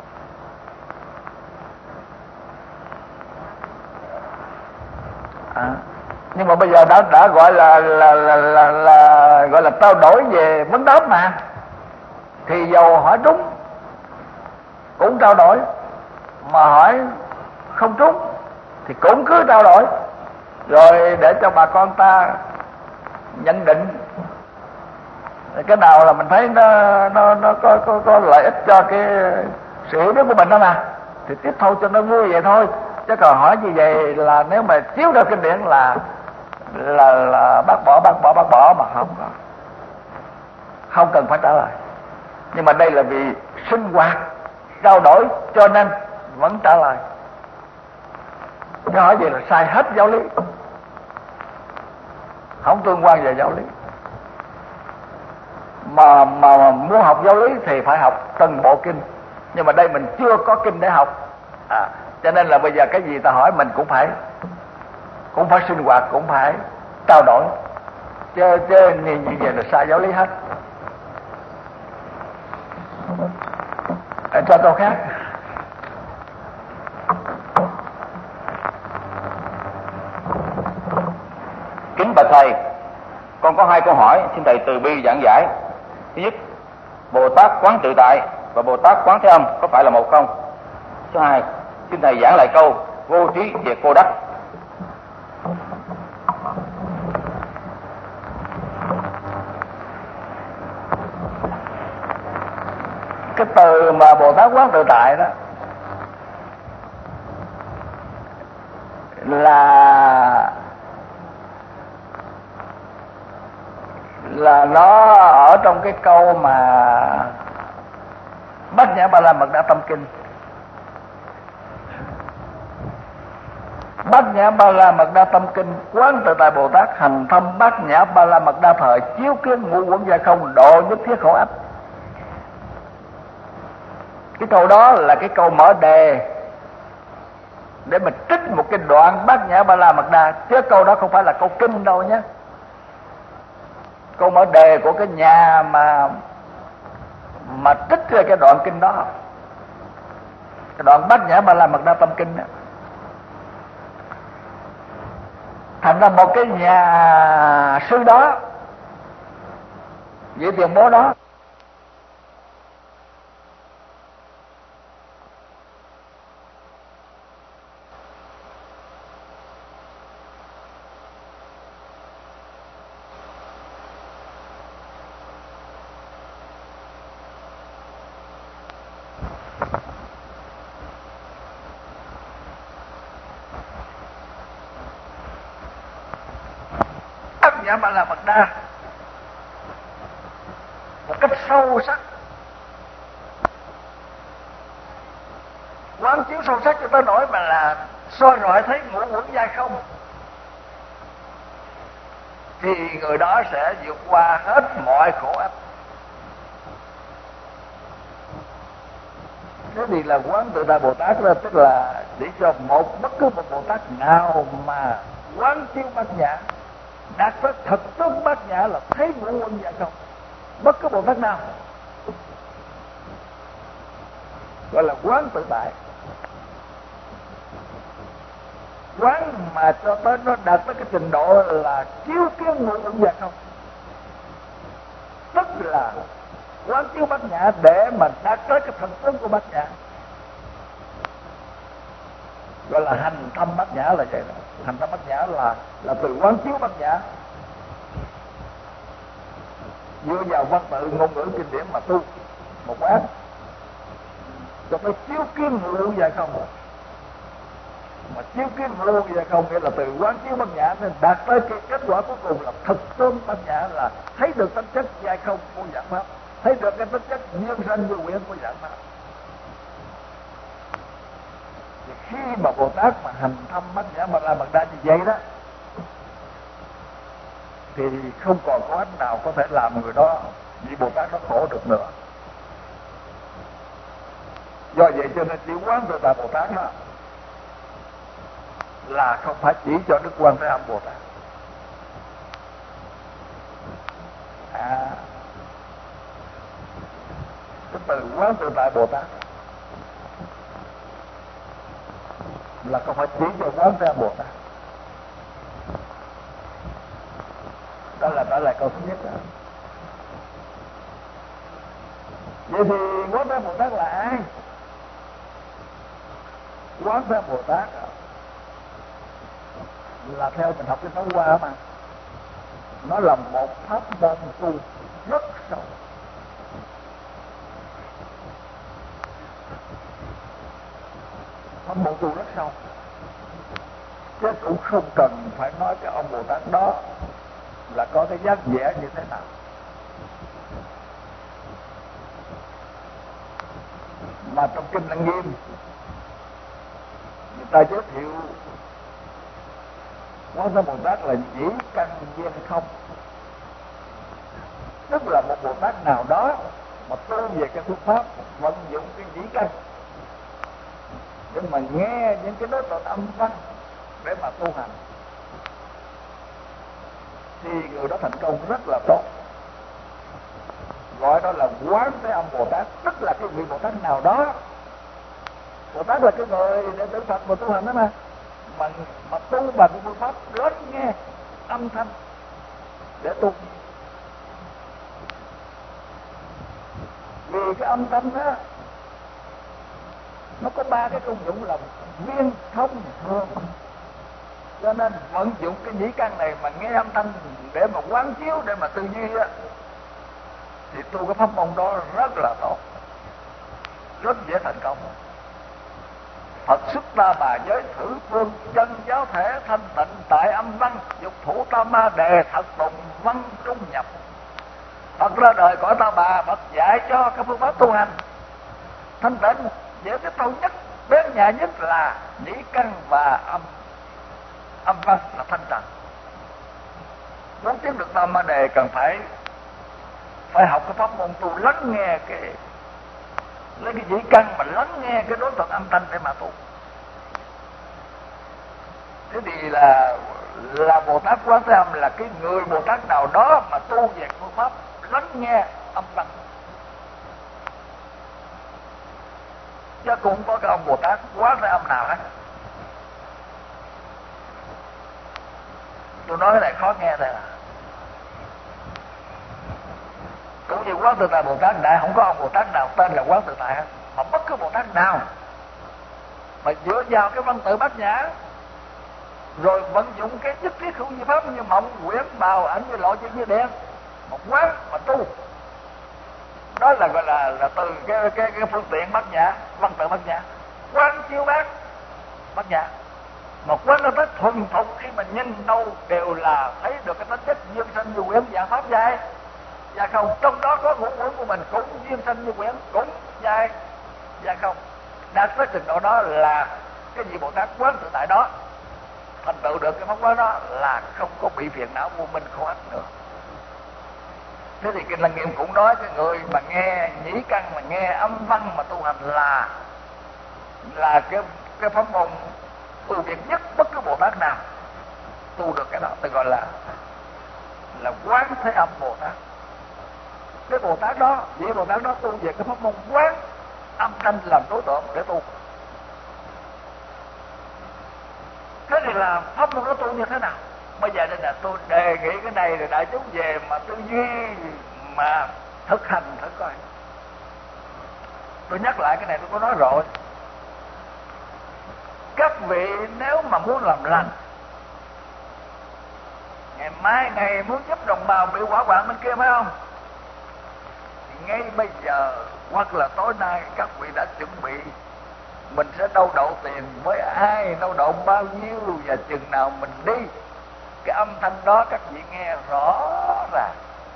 Nhưng mà bây giờ đã gọi là gọi là trao đổi về vấn đáp mà, thì dầu hỏi trúng cũng trao đổi, mà hỏi không trúng thì cũng cứ trao đổi, rồi để cho bà con ta nhận định cái nào là mình thấy nó có lợi ích cho cái sự hiểu biết của mình đó mà, thì tiếp thu cho nó vui vậy thôi. Chứ còn hỏi như vậy là nếu mà chiếu theo kinh điển là bác bỏ mà không cần phải trả lời. Nhưng mà đây là vì sinh hoạt trao đổi cho nên vẫn trả lời. Chứ hỏi gì là sai hết giáo lý, không tương quan về giáo lý. Mà muốn học giáo lý thì phải học từng bộ kinh, nhưng mà đây mình chưa có kinh để học, cho nên là bây giờ cái gì ta hỏi mình cũng phải sinh hoạt, cũng phải trao đổi, chứ như vậy là sai giáo lý hết. Cho câu khác. Kính bạch thầy, con có 2 câu hỏi, xin thầy từ bi giảng giải. Thứ nhất, Bồ Tát Quán Tự Tại và Bồ Tát Quán Thế Âm có phải là một không? Thứ hai, xin thầy giảng lại câu vô trí về cô đắc. Cái từ mà Bồ Tát Quán Tự Tại đó là nó ở trong cái câu mà Bát Nhã Ba La Mật Đa Tâm Kinh. Bát Nhã Ba La Mật Đa Tâm Kinh, Quán Tự Tại Bồ Tát hành thâm Bát Nhã Ba La Mật Đa Thời, chiếu kiến ngũ uẩn gia không, độ nhất thiết khổ ách. Cái câu đó là cái câu mở đề để mình trích một cái đoạn Bát Nhã Ba La Mật Đa, chứ câu đó không phải là câu kinh đâu nhé. Câu mở đề của cái nhà mà trích ra cái đoạn kinh đó, cái đoạn Bát Nhã Ba La Mật Đa Tâm Kinh đó. Thành ra một cái nhà sư đó, vị tiền bố đó, nhã Ba La Mật Đa một cách sâu sắc, quán chiếu sâu sắc cho tới nỗi mà là soi rọi thấy ngũ uẩn giai không, thì người đó sẽ vượt qua hết mọi khổ ách. Thế thì là quán tự tại Bồ Tát đó, tức là để cho bất cứ một Bồ Tát nào mà quán chiếu bát nhã, đạt tới thật tướng bát nhã là thấy ngũ uẩn giai không, bất cứ Bồ Tát nào gọi là quán tự tại. Quán mà cho tới nó đạt tới cái trình độ là chiếu kiến ngũ uẩn giai không, tức là quán chiếu bát nhã để mà đạt tới cái thần tướng của bát nhã, gọi là hành thâm bát nhã là vậy đó. Hành thâm bát nhã là từ quán chiếu bát nhã dựa vào văn tự ngôn ngữ kinh điển mà tu một quán cho tới chiếu kiến ngũ uẩn giai không. Mà chiếu kiến ngũ uẩn giai không nghĩa là từ quán chiếu bát nhã nên đạt tới cái kết quả cuối cùng là thực tướng bát nhã, là thấy được tính chất giai không của dạng pháp, thấy được cái tính chất nhân sanh như quyển của dạng pháp. Thì khi mà Bồ Tát mà hành thâm bát nhã Ba La Mật Đa như vậy đó, thì không còn có ách nào có thể làm người đó vì Bồ Tát nó khổ được nữa. Do vậy cho nên chỉ quán tự tại Bồ Tát đó là không phải chỉ cho Đức Quan Thế Âm Bồ Tát. Cái từ quán tự tại Bồ Tát là không phải chỉ cho quán Thế Âm Bồ Tát. Đó là trả lời câu thứ nhất đó. Vậy thì quán Thế Âm Bồ Tát là ai? Quán Thế Âm Bồ Tát là theo mình học cái tối qua mà, nó là một pháp môn tu rất sâu. Pháp môn tu rất sâu, chứ cũng không cần phải nói cái ông Bồ Tát đó là có cái giác vẻ như thế nào. Mà trong kinh Lăng Nghiêm người ta giới thiệu Quán Thế Bồ Tát là dĩ căn viên không, tức là một Bồ Tát nào đó mà tu về cái phương pháp vận dụng cái dĩ căn để mà nghe những cái đối tượng âm văn để mà tu hành, thì người đó thành công rất là tốt. Gọi đó là Quán Thế Âm Bồ Tát, tức là cái vị Bồ Tát nào đó. Bồ Tát là cái người để tử Phật mà tu hành đó mà tu bằng cái phương pháp lắng nghe âm thanh để tu. Vì cái âm thanh đó nó có ba cái công dụng là viên thông thường, cho nên vận dụng cái nhĩ căn này mà nghe âm thanh để mà quán chiếu, để mà tư duy á, thì tu cái pháp môn đó rất là tốt, rất dễ thành công. Phật xuất Ta Bà giới thử phương chân giáo thể thanh tịnh tại âm văn, dục thủ tam ma đề thật tùng văn trung nhập. Phật ra đời cõi Ta Bà, Phật dạy cho cái phương pháp tu hành thanh tịnh, dễ tiếp thu nhất, bén nhạy nhất là nhĩ căn và âm văn là thanh trần. Muốn tiếp được tam ma đề cần phải học cái pháp môn tu lắng nghe lấy cái nhĩ căn mà lắng nghe cái đối tượng âm thanh để mà tu. Thế thì là Bồ Tát Quán Thế Âm là cái người Bồ Tát nào đó mà tu về phương pháp lắng nghe âm văn. Chứ cũng có cái ông Bồ Tát Quán Thế Âm nào hết. Tôi nói cái này khó nghe thôi à. Cũng như Quán Tự Tại Bồ Tát Đại, không có ông Bồ Tát nào tên là Quán Tự Tại hết. Mà bất cứ Bồ Tát nào mà dựa vào cái văn tự bát nhã rồi vận dụng cái nhất thiết hữu vi pháp như mộng, quyển, bào, ảnh, như lộ, như đen, một quán mà tu, đó là gọi là từ cái phương tiện bát nhã, văn tự bát nhã, quán chiếu bát nhã. Một quán nó rất thuần thục, khi mình nhìn đâu đều là thấy được cái tính chất duyên sanh như quyển dạng pháp dài. Dạ không, trong đó có ngũ uẩn của mình cũng duyên sanh như quyển, cũng dài. Dạ không, đạt tới trình độ đó là cái vị Bồ Tát quán tự tại đó, thành tựu được cái pháp quán đó là không có bị phiền não vô minh khổ ách nữa. Thế thì Kinh Lăng Nghiêm cũng nói cái người mà nghe nhĩ căn, mà nghe âm văn mà tu hành là cái pháp môn ưu việt nhất bất cứ Bồ Tát nào tu được cái đó, tôi gọi là quán thế âm Bồ Tát. Cái Bồ Tát đó, vị Bồ Tát đó tu về cái pháp môn quán âm thanh làm đối tượng để tu. Thế thì là pháp môn đó tu như thế nào? Bây giờ đây là tôi đề nghị cái này rồi đại chúng về mà tư duy mà thực hành thử coi. Tôi nhắc lại cái này tôi có nói rồi. Các vị nếu mà muốn làm lành, ngày mai ngày muốn giúp đồng bào bị hỏa hoạn bên kia phải không? Thì ngay bây giờ hoặc là tối nay các vị đã chuẩn bị mình sẽ đâu đậu tiền với ai, đâu đậu bao nhiêu và chừng nào mình đi. Cái âm thanh đó các vị nghe rõ ràng.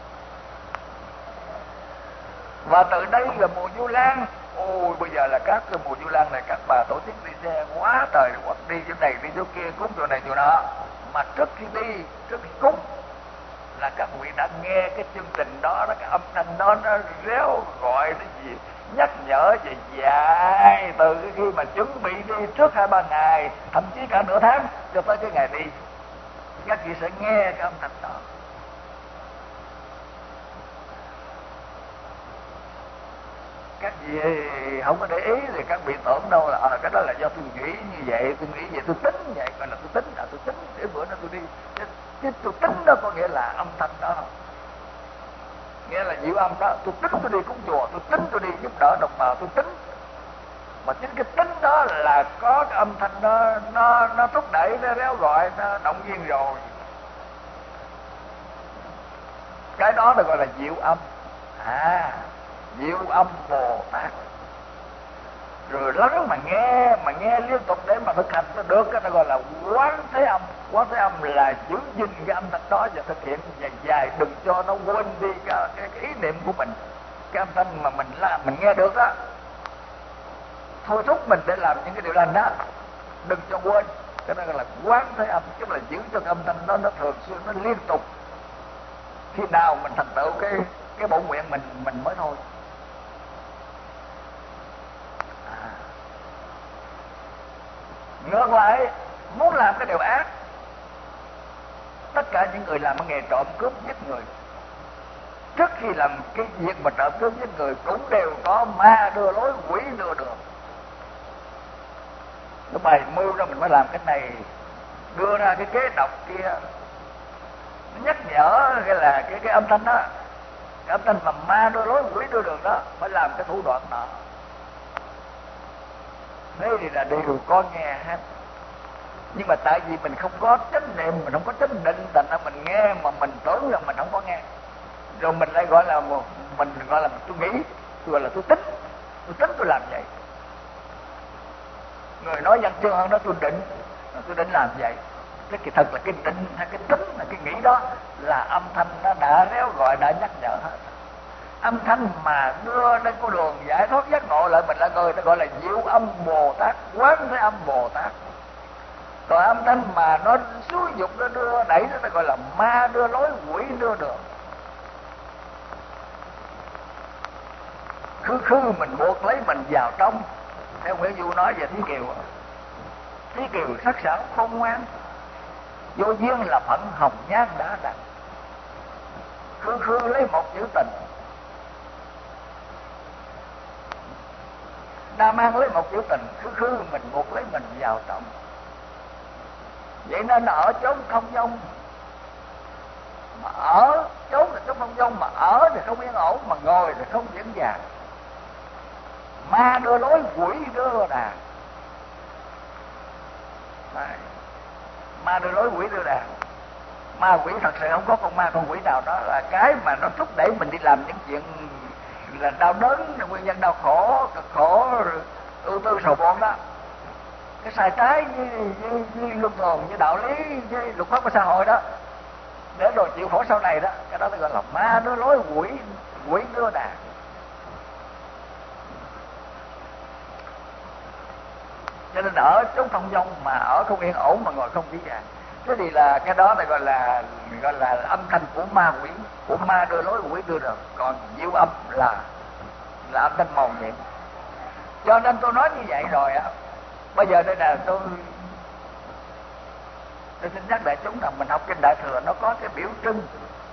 Và từ đây là mùa Vu Lan. Ôi bây giờ là các cái mùa Vu Lan này các bà tổ chức đi xe quá trời, hoặc đi chỗ này đi chỗ kia, cúng chỗ này chỗ nọ. Mà trước khi đi, trước khi cúng là các vị đã nghe cái chương trình đó, cái âm thanh đó nó réo gọi cái gì, nhắc nhở về dài từ cái khi mà chuẩn bị đi trước 2-3 ngày, thậm chí cả nửa tháng cho tới cái ngày đi. Các vị sẽ nghe cái âm thanh đó. Các vị không có để ý thì các vị tưởng đâu là cái đó là do tôi nghĩ như vậy, tôi nghĩ vậy, tôi tính vậy, gọi là tôi tính, tôi tính để bữa đó tôi đi. Chứ tôi tính đó có nghĩa là âm thanh đó, nghĩa là diệu âm đó. Tôi tính tôi đi cúng chùa, tôi tính tôi đi giúp đỡ đồng bào, tôi tính. Mà chính cái tính đó là có cái âm thanh đó, nó thúc đẩy, nó réo gọi, nó động viên rồi. Cái đó được gọi là diệu âm. Diệu âm Bồ Tát. Rồi lắng mà nghe liên tục để mà thực hành nó được, nó gọi là quán thế âm. Quán thế âm là giữ gìn cái âm thanh đó và thực hiện dài, đừng cho nó quên đi cái ý niệm của mình. Cái âm thanh mà mình nghe được đó, thôi thúc mình để làm những cái điều lành đó, đừng cho quên. Cái đó gọi là quán thế âm, tức là giữ cho cái âm thanh đó nó thường xuyên, nó liên tục. Khi nào mình thành tựu cái bổn nguyện mình mới thôi. Ngược lại, muốn làm cái điều ác, tất cả những người làm cái nghề trộm cướp giết người, trước khi làm cái việc mà trộm cướp giết người cũng đều có ma đưa lối, quỷ đưa đường. Nó bày mưu ra mình phải làm cái này, đưa ra cái kế độc kia, nó nhắc nhở cái âm thanh đó, cái âm thanh mà ma đưa lối, quỷ đưa đường đó, phải làm cái thủ đoạn đó. Thế thì là đều có nghe hết. Nhưng mà tại vì mình không có chánh niệm, mình không có chánh định, thành ra mình nghe mà mình tưởng là mình không có nghe. Rồi mình lại gọi là tôi nghĩ, tôi gọi là tôi tính tôi làm vậy. Người nói văn chương hơn đó tôi định làm vậy. Cái kỳ thật là cái định hay cái tính là cái nghĩ đó là âm thanh nó đã réo gọi, đã nhắc nhở hết. Âm thanh mà đưa lên con đường giải thoát giác ngộ lại mình là người ta gọi là diệu âm Bồ Tát, quán thế âm Bồ Tát. Còn âm thanh mà nó xúi dục, nó đưa đẩy, nó ta gọi là ma đưa lối, quỷ đưa đường. Khư mình buộc lấy mình vào trong. Theo Nguyễn Du nói về Thí Kiều, Thí Kiều sắc sảo khôn ngoan, vô duyên là phận hồng nhan đã đặng. Khư lấy một chữ tình, đa mang lấy một chữ tình, khư mình buộc lấy mình vào trong. Vậy nên ở chốn không vong, mà ở chốn là chốn không vong, mà ở thì không yên ổn, mà ngồi thì không vững vàng. Ma đưa lối, quỷ đưa đàn. Ma đưa lối, quỷ đưa đàn. Ma quỷ thật sự không có con ma con quỷ nào, đó là cái mà nó thúc đẩy mình đi làm những chuyện là đau đớn, nguyên nhân đau khổ, cực khổ, ưu tư sầu muộn đó. cái sai trái với luân thường, với đạo lý, với luật pháp của xã hội đó, để rồi chịu khổ sau này đó, cái đó gọi là ma nó lối quỷ đưa đà. Cho nên ở chốn thông dong mà ở không yên ổn mà ngồi không vĩ vàng, thế thì là cái đó là gọi là âm thanh của ma quỷ, của ma đưa lối, quỷ đưa đường. Còn diệu âm là âm thanh màu nhiệm. Cho nên tôi nói như vậy rồi á. Bây giờ đây là tôi xin nhắc đại chúng rằng mình học kinh Đại Thừa nó có cái biểu trưng.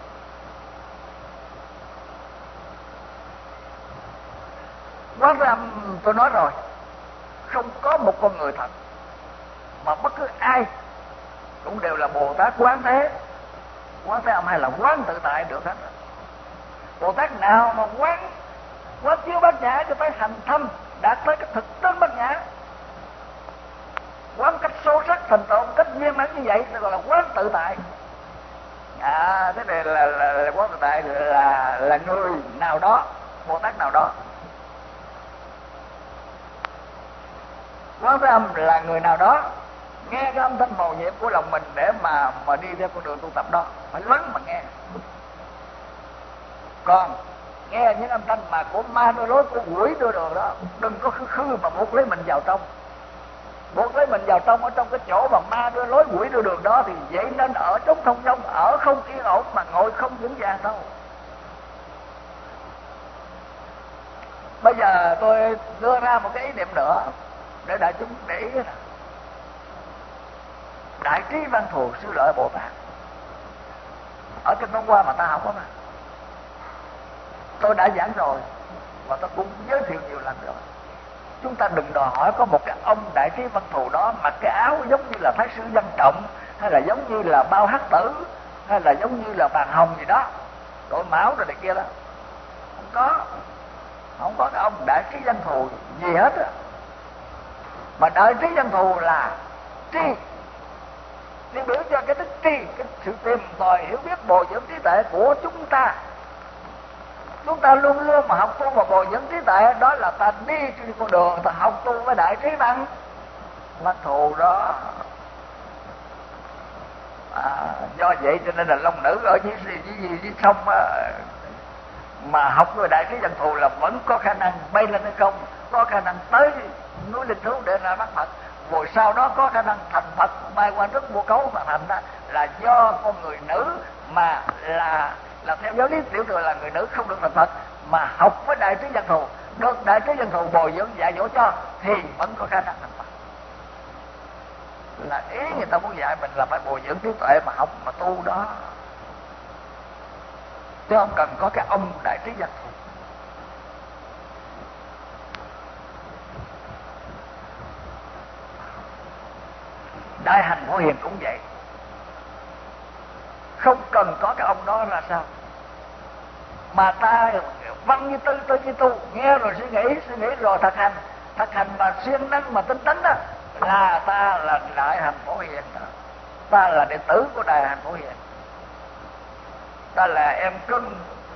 Quán Thế Âm tôi nói rồi, không có một con người thật, mà bất cứ ai cũng đều là Bồ Tát Quán Thế, Quán Thế Âm hay là Quán Tự Tại được hết. Bồ Tát nào mà quán chiếu bát nhã cho tới hành thâm, đạt tới cái thực tướng bát nhã, quán cách sâu sắc thành tựu cách viên mãn như vậy, gọi là Quán Tự Tại. Thế này là Quán Tự Tại là người nào đó, Bồ Tát nào đó. Quán Thế Âm là người nào đó nghe cái âm thanh màu nhiệm của lòng mình để mà đi theo con đường tu tập đó, phải lắng mà nghe. Còn nghe những âm thanh mà của ma đưa lối, của quỷ đưa đường đó, đừng có khư mà buộc lấy mình vào trong. Buộc lấy mình vào trong, ở trong cái chỗ mà ma đưa lối, quỷ đưa đường đó, thì vậy nên ở trong thông dong, ở không yên ổn mà ngồi không vững vàng đâu. Bây giờ tôi đưa ra một cái ý niệm nữa để đại chúng để ý là Đại Trí Văn Thù Sư Lợi Bồ Tát ở kinh Pháp Hoa mà ta học đó mà, tôi đã giảng rồi và tôi cũng giới thiệu nhiều lần rồi. Chúng ta đừng đòi hỏi có một cái ông Đại Trí Văn Thù đó mặc cái áo giống như là Thái sư Văn Trọng, hay là giống như là Bao Hắc Tử, hay là giống như là Bàn Hồng gì đó, đội máu rồi này kia đó. Không có cái ông Đại Trí Văn Thù gì hết á. Mà Đại Trí Văn Thù là tri, đi biểu cho cái tức tri, cái sự tìm tòi hiểu biết bồi dưỡng trí tuệ của chúng ta. Chúng ta luôn luôn mà học tu và bồi dưỡng trí tuệ, đó là ta đi trên con đường ta học tu với Đại Trí Văn Thù đó. Do vậy cho nên là long nữ ở dưới sông mà học với Đại Trí Văn Thù là vẫn có khả năng bay lên hay không, có khả năng tới núi Linh Thú để ra bắt Phật, rồi sau đó có khả năng thành Phật, bay qua nước Vô Cấu mà thành ra là do con người nữ mà là theo giáo lý tiểu thừa là người nữ không được thành Phật, mà học với Đại Trí Văn Thù, được Đại Trí Văn Thù bồi dưỡng dạy dỗ cho thì vẫn có khả năng thành Phật. Là ý người ta muốn dạy mình là phải bồi dưỡng trí tuệ mà học mà tu đó, chứ không cần có cái ông Đại Trí Văn Thù. Đại Hành Phổ Hiền cũng vậy, không cần có cái ông đó là sao, mà ta văn như tư như tu, nghe rồi suy nghĩ rồi thực hành mà siêng năng mà tinh tấn đó, là ta là Đại Hành Phổ Hiền đó. Ta là đệ tử của Đại Hành Phổ Hiền, ta là em cưng,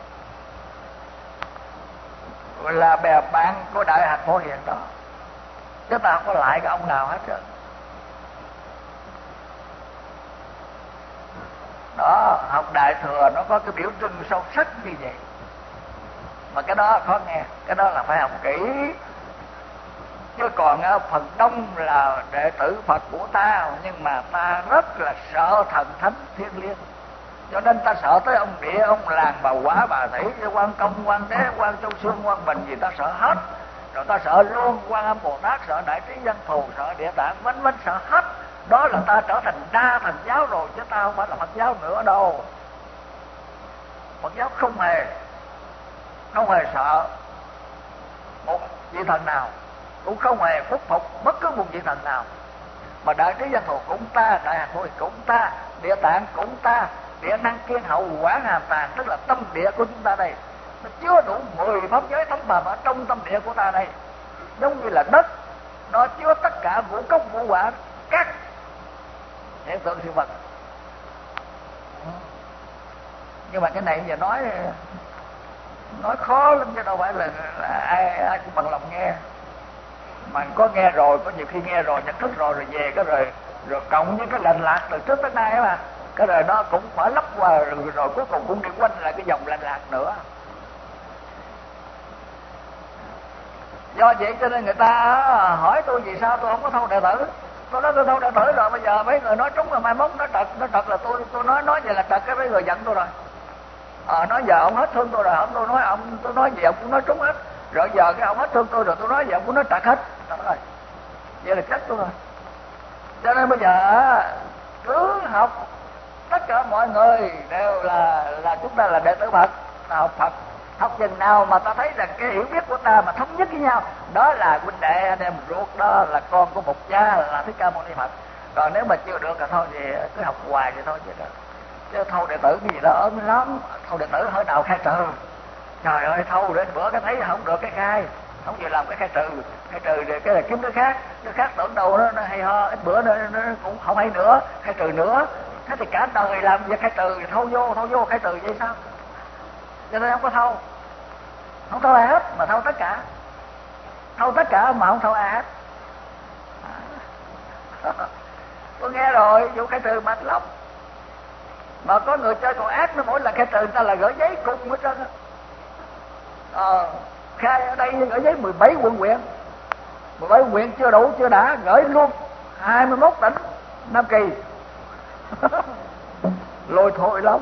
là bè bạn của Đại Hành Phổ Hiền đó, chứ ta không có lại cái ông nào hết trơn đó. Học Đại Thừa nó có cái biểu trưng sâu sắc như vậy, mà cái đó khó nghe, cái đó là phải học kỹ. Chứ còn phần đông là đệ tử Phật của ta, nhưng mà ta rất là sợ thần thánh thiêng liêng, cho nên ta sợ tới ông địa, ông làng, bà quả, bà thủy, quan công, quan đế, quan châu xương, quan bình gì ta sợ hết. Rồi ta sợ luôn Quan Âm Bồ Tát, sợ Đại Trí Văn Thù, sợ Địa Tạng, vân vân, sợ hết. Đó là ta trở thành đa thần giáo rồi, chứ ta không phải là Phật giáo nữa đâu. Phật giáo không hề sợ một vị thần nào, cũng không hề phúc phục bất cứ một vị thần nào. Mà Đại Trí Văn Thù cũng ta, Đại Hành Phổ Hiền cũng ta, Địa Tạng cũng ta, Địa Năng Kiên Hậu Quảng Hàm Tàng, tức là tâm địa của chúng ta đây, nó chứa đủ 10 pháp giới thánh phàm ở trong tâm địa của ta đây. Giống như là đất, nó chứa tất cả vũ cốc, vũ quả, các hiện tượng sự vật. Nhưng mà cái này giờ nói khó lắm, chứ đâu phải là ai cũng bằng lòng nghe. mà có nghe rồi, có nhiều khi nghe rồi nhận thức rồi về cái rồi cộng với cái lành lạc từ trước tới nay mà cái đời nó cũng mở lấp qua rồi cuối cùng cũng đi quanh lại cái dòng lành lạc nữa. Do vậy cho nên người ta hỏi tôi vì sao tôi không có thâu đệ tử. Tôi nói tôi thâu đệ tử rồi, bây giờ mấy người nói trúng rồi mai mốt nó trật là tôi nói vậy là trật, cái mấy người giận tôi rồi. Nói giờ ông hết thương tôi rồi, tôi nói gì ông cũng nói trúng hết. Rồi giờ cái ông hết thương tôi rồi tôi nói gì ông cũng nói trật hết. Rồi. Vậy là chết tôi rồi. Cho nên bây giờ cứ học, tất cả mọi người đều là chúng ta là đệ tử Phật, ta học Phật. Học chừng nào mà ta thấy rằng cái hiểu biết của ta mà thống nhất với nhau, đó là huynh đệ anh em ruột, đó là con của một cha là Thích Ca Mâu Ni Phật. Còn nếu mà chưa được thì thôi thì cứ học hoài vậy thôi chứ thâu đệ tử cái gì đó ớn lắm. Thâu đệ tử hỏi nào khai trừ, trời ơi thâu đến bữa cái thấy không được cái khai, không chịu làm cái khai trừ thì cái là kiếm cái khác tưởng đâu nó hay ho, ít bữa nó cũng không hay nữa, khai trừ nữa. Thế thì cả đời làm việc khai trừ, thâu vô khai trừ vậy sao? Cho nên không có thâu, không thâu ai hết mà thâu tất cả, mà không thâu ai hết. Tôi nghe rồi, vụ khai trừ mệt lắm. Mà có người chơi còn ác nữa, mỗi lần khai trừ người ta là gửi giấy cùng hết trơn. Khai ở đây gửi giấy 17 quận huyện, 17 quận huyện chưa đủ chưa đã, gửi luôn 21 tỉnh Nam Kỳ. Lôi thôi lắm.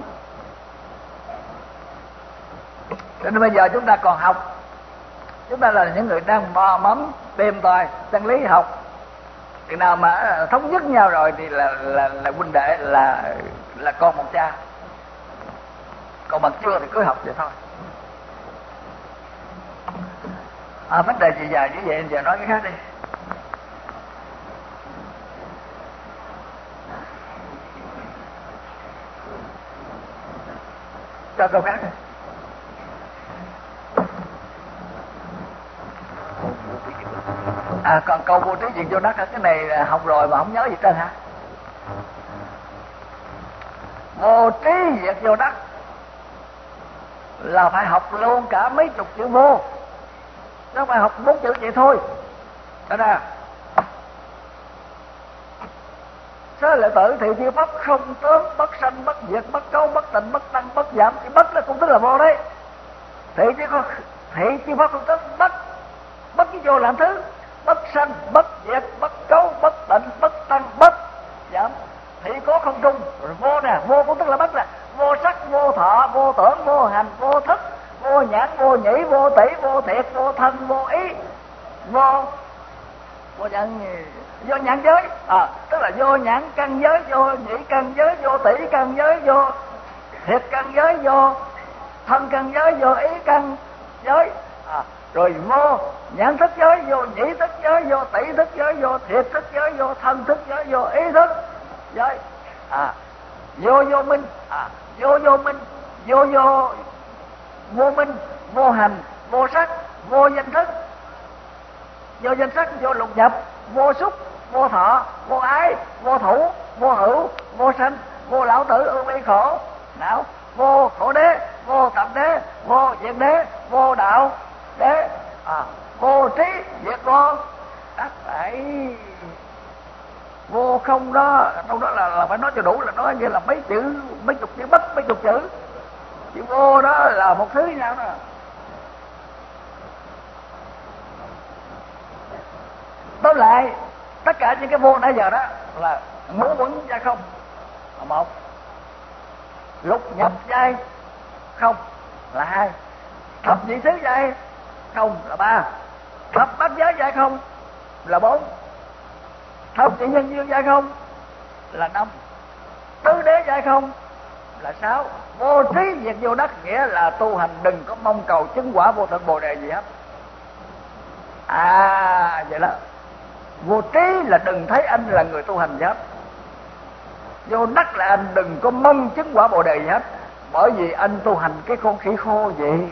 Cho nên bây giờ chúng ta còn học, chúng ta là những người đang mò mẫm tìm tòi chân lý học. Thì nào mà thống nhất nhau rồi thì là huynh đệ, là con một cha. Còn bằng chưa thì cứ học vậy thôi. Vấn đề gì dài như vậy, giờ nói cái khác đi. Cho câu khác đi. Còn câu vô trí diệt vô đất, cái này học rồi mà không nhớ gì trơn hả? Vô trí diệt vô đất là phải học luôn cả mấy chục chữ vô, chứ không phải học 4 chữ vậy thôi. Đó nè, sớ lợi tử thì chi pháp không tướng, bất sanh bất diệt, bất cấu bất tịnh, bất tăng bất giảm. Chỉ bất là cũng tức là vô đấy. Thị chi pháp không tướng, bất với vô làm thứ, bất sanh bất diệt, bất cấu bất tịnh, bất tăng bất giảm. Thị có không trung. Rồi vô nè, vô cũng tức là bất, là vô sắc, vô thọ, vô tưởng, vô hành, vô thức, vô nhãn, vô nhĩ, vô tỷ, vô thiệt, vô thân, vô ý, vô nhãn giới, tức là vô nhãn căn giới, vô nhĩ căn giới, vô tỷ căn giới, vô thiệt căn giới, vô thân căn giới, vô ý căn giới, rồi vô nhãn thức giới, vô nhĩ thức giới, vô tỷ thức giới, vô thiệt thức giới, vô thân thức giới, vô ý thức giới, vô minh, vô minh, vô minh, vô hành, vô sắc, vô danh thức, vô danh sắc, vô lục nhập, vô xúc, vô thọ, vô ái, vô thủ, vô hữu, vô sanh, vô lão tử ưu bi khổ não, vô khổ đế, vô tập đế, vô diệt đế, vô đạo đế, vô trí diệt vô đắc đại. Vô không đó, đâu đó là phải nói cho đủ, là nói như là mấy chữ, mấy chục chữ bất, mấy chục chữ. Chữ vô đó là một thứ như nào đó. Tóm lại tất cả những cái vô nãy giờ đó là ngũ uẩn giai không là một, lục nhập giai không là hai, thập nhị xứ giai không là ba, thập bát giới giai không là bốn, thập nhị nhân duyên giai không là năm, tứ đế giai không là sáu. Vô trí diệt vô đắc nghĩa là tu hành đừng có mong cầu chứng quả vô thượng bồ đề gì hết. Vậy đó. Vô trí là đừng thấy anh là người tu hành gì hết. Vô đắc là anh đừng có mong chứng quả bồ đề gì hết. Bởi vì anh tu hành cái con khỉ khô vậy.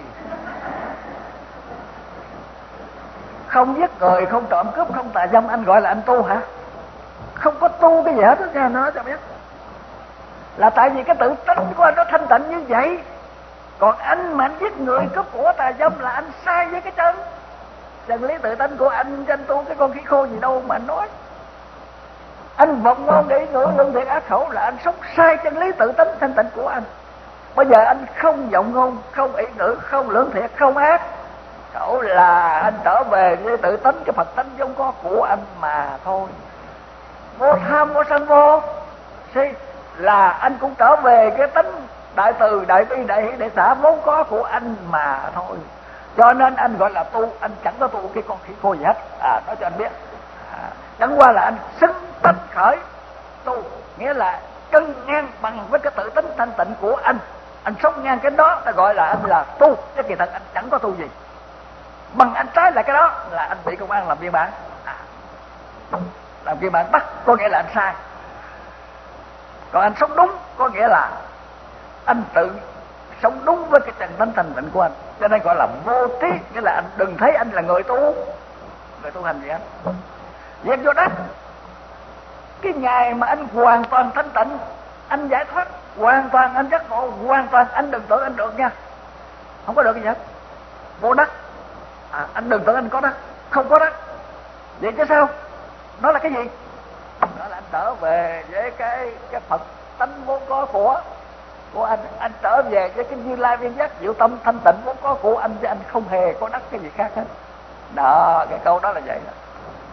Không giết người, không trộm cướp, không tà dâm, anh gọi là anh tu hả? Không có tu cái gì hết á, nó nói cho biết. Là tại vì cái tự tánh của anh nó thanh tịnh như vậy. Còn anh mà anh giết người, cướp của, tà dâm là anh sai với cái chân. chân lý tự tánh của anh tu cái con khỉ khô gì đâu mà anh nói. Anh vọng ngôn để ngữ luận thiện ác khẩu là anh sống sai chân lý tự tánh thanh tịnh của anh. Bây giờ anh không vọng ngôn, không ý ngữ, không lưỡng thiệt, không ác khẩu là anh trở về với tự tánh, cái Phật tánh vốn có của anh mà thôi. Vô tham vô sân vô si là anh cũng trở về cái tánh đại từ đại bi đại hỷ đại xã vốn có của anh mà thôi. Cho nên anh gọi là tu, anh chẳng có tu cái con khỉ khô gì hết. Nói cho anh biết, chẳng qua là anh xứng tánh khởi tu, nghĩa là cân ngang bằng với cái tự tính thanh tịnh của anh sống ngang cái đó, ta gọi là anh là tu, chứ kỳ thật anh chẳng có tu gì. Bằng anh trái lại cái đó là anh bị công an làm biên bản, làm biên bản bắt, có nghĩa là anh sai. Còn anh sống đúng có nghĩa là anh tự sống đúng với cái trần tánh thanh tịnh của anh, cho nên gọi là vô trí, nghĩa là anh đừng thấy anh là người tu hành gì hết. Việc vô đất, cái ngày mà anh hoàn toàn thanh tịnh, anh giải thoát hoàn toàn, anh giác ngộ hoàn toàn, anh đừng tưởng anh được nha, không có được cái gì hết. Vô đất, anh đừng tưởng anh có đất, không có đất. Vậy chứ sao? Nó là cái gì? Đó là anh trở về với cái Phật tánh vốn có của anh trở về với cái Như Lai viên giác diệu tâm thanh tịnh vốn có của anh, chứ anh không hề có đắc cái gì khác hết. Đó, cái câu đó là vậy đó.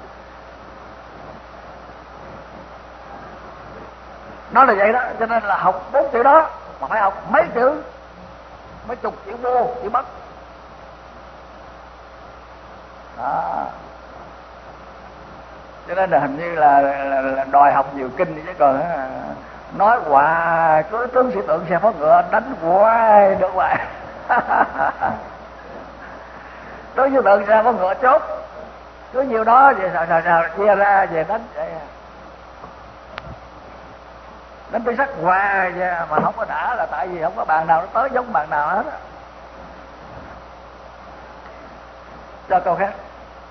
Nó là vậy đó, cho nên là học 4 chữ đó mà phải học mấy chữ, mấy chục chữ vô chữ bất. Đó. Cho nên là hình như là đòi học nhiều kinh chứ còn nói hoài cứ tướng sĩ tượng xe phó ngựa đánh hoài được hoài. Tướng sĩ tượng xe phó ngựa chốt cứ nhiều đó về sao chia ra về đánh vậy. Đánh tới sắc hoài mà không có đã là tại vì không có bàn nào nó tới giống bàn nào hết. Cho câu khác.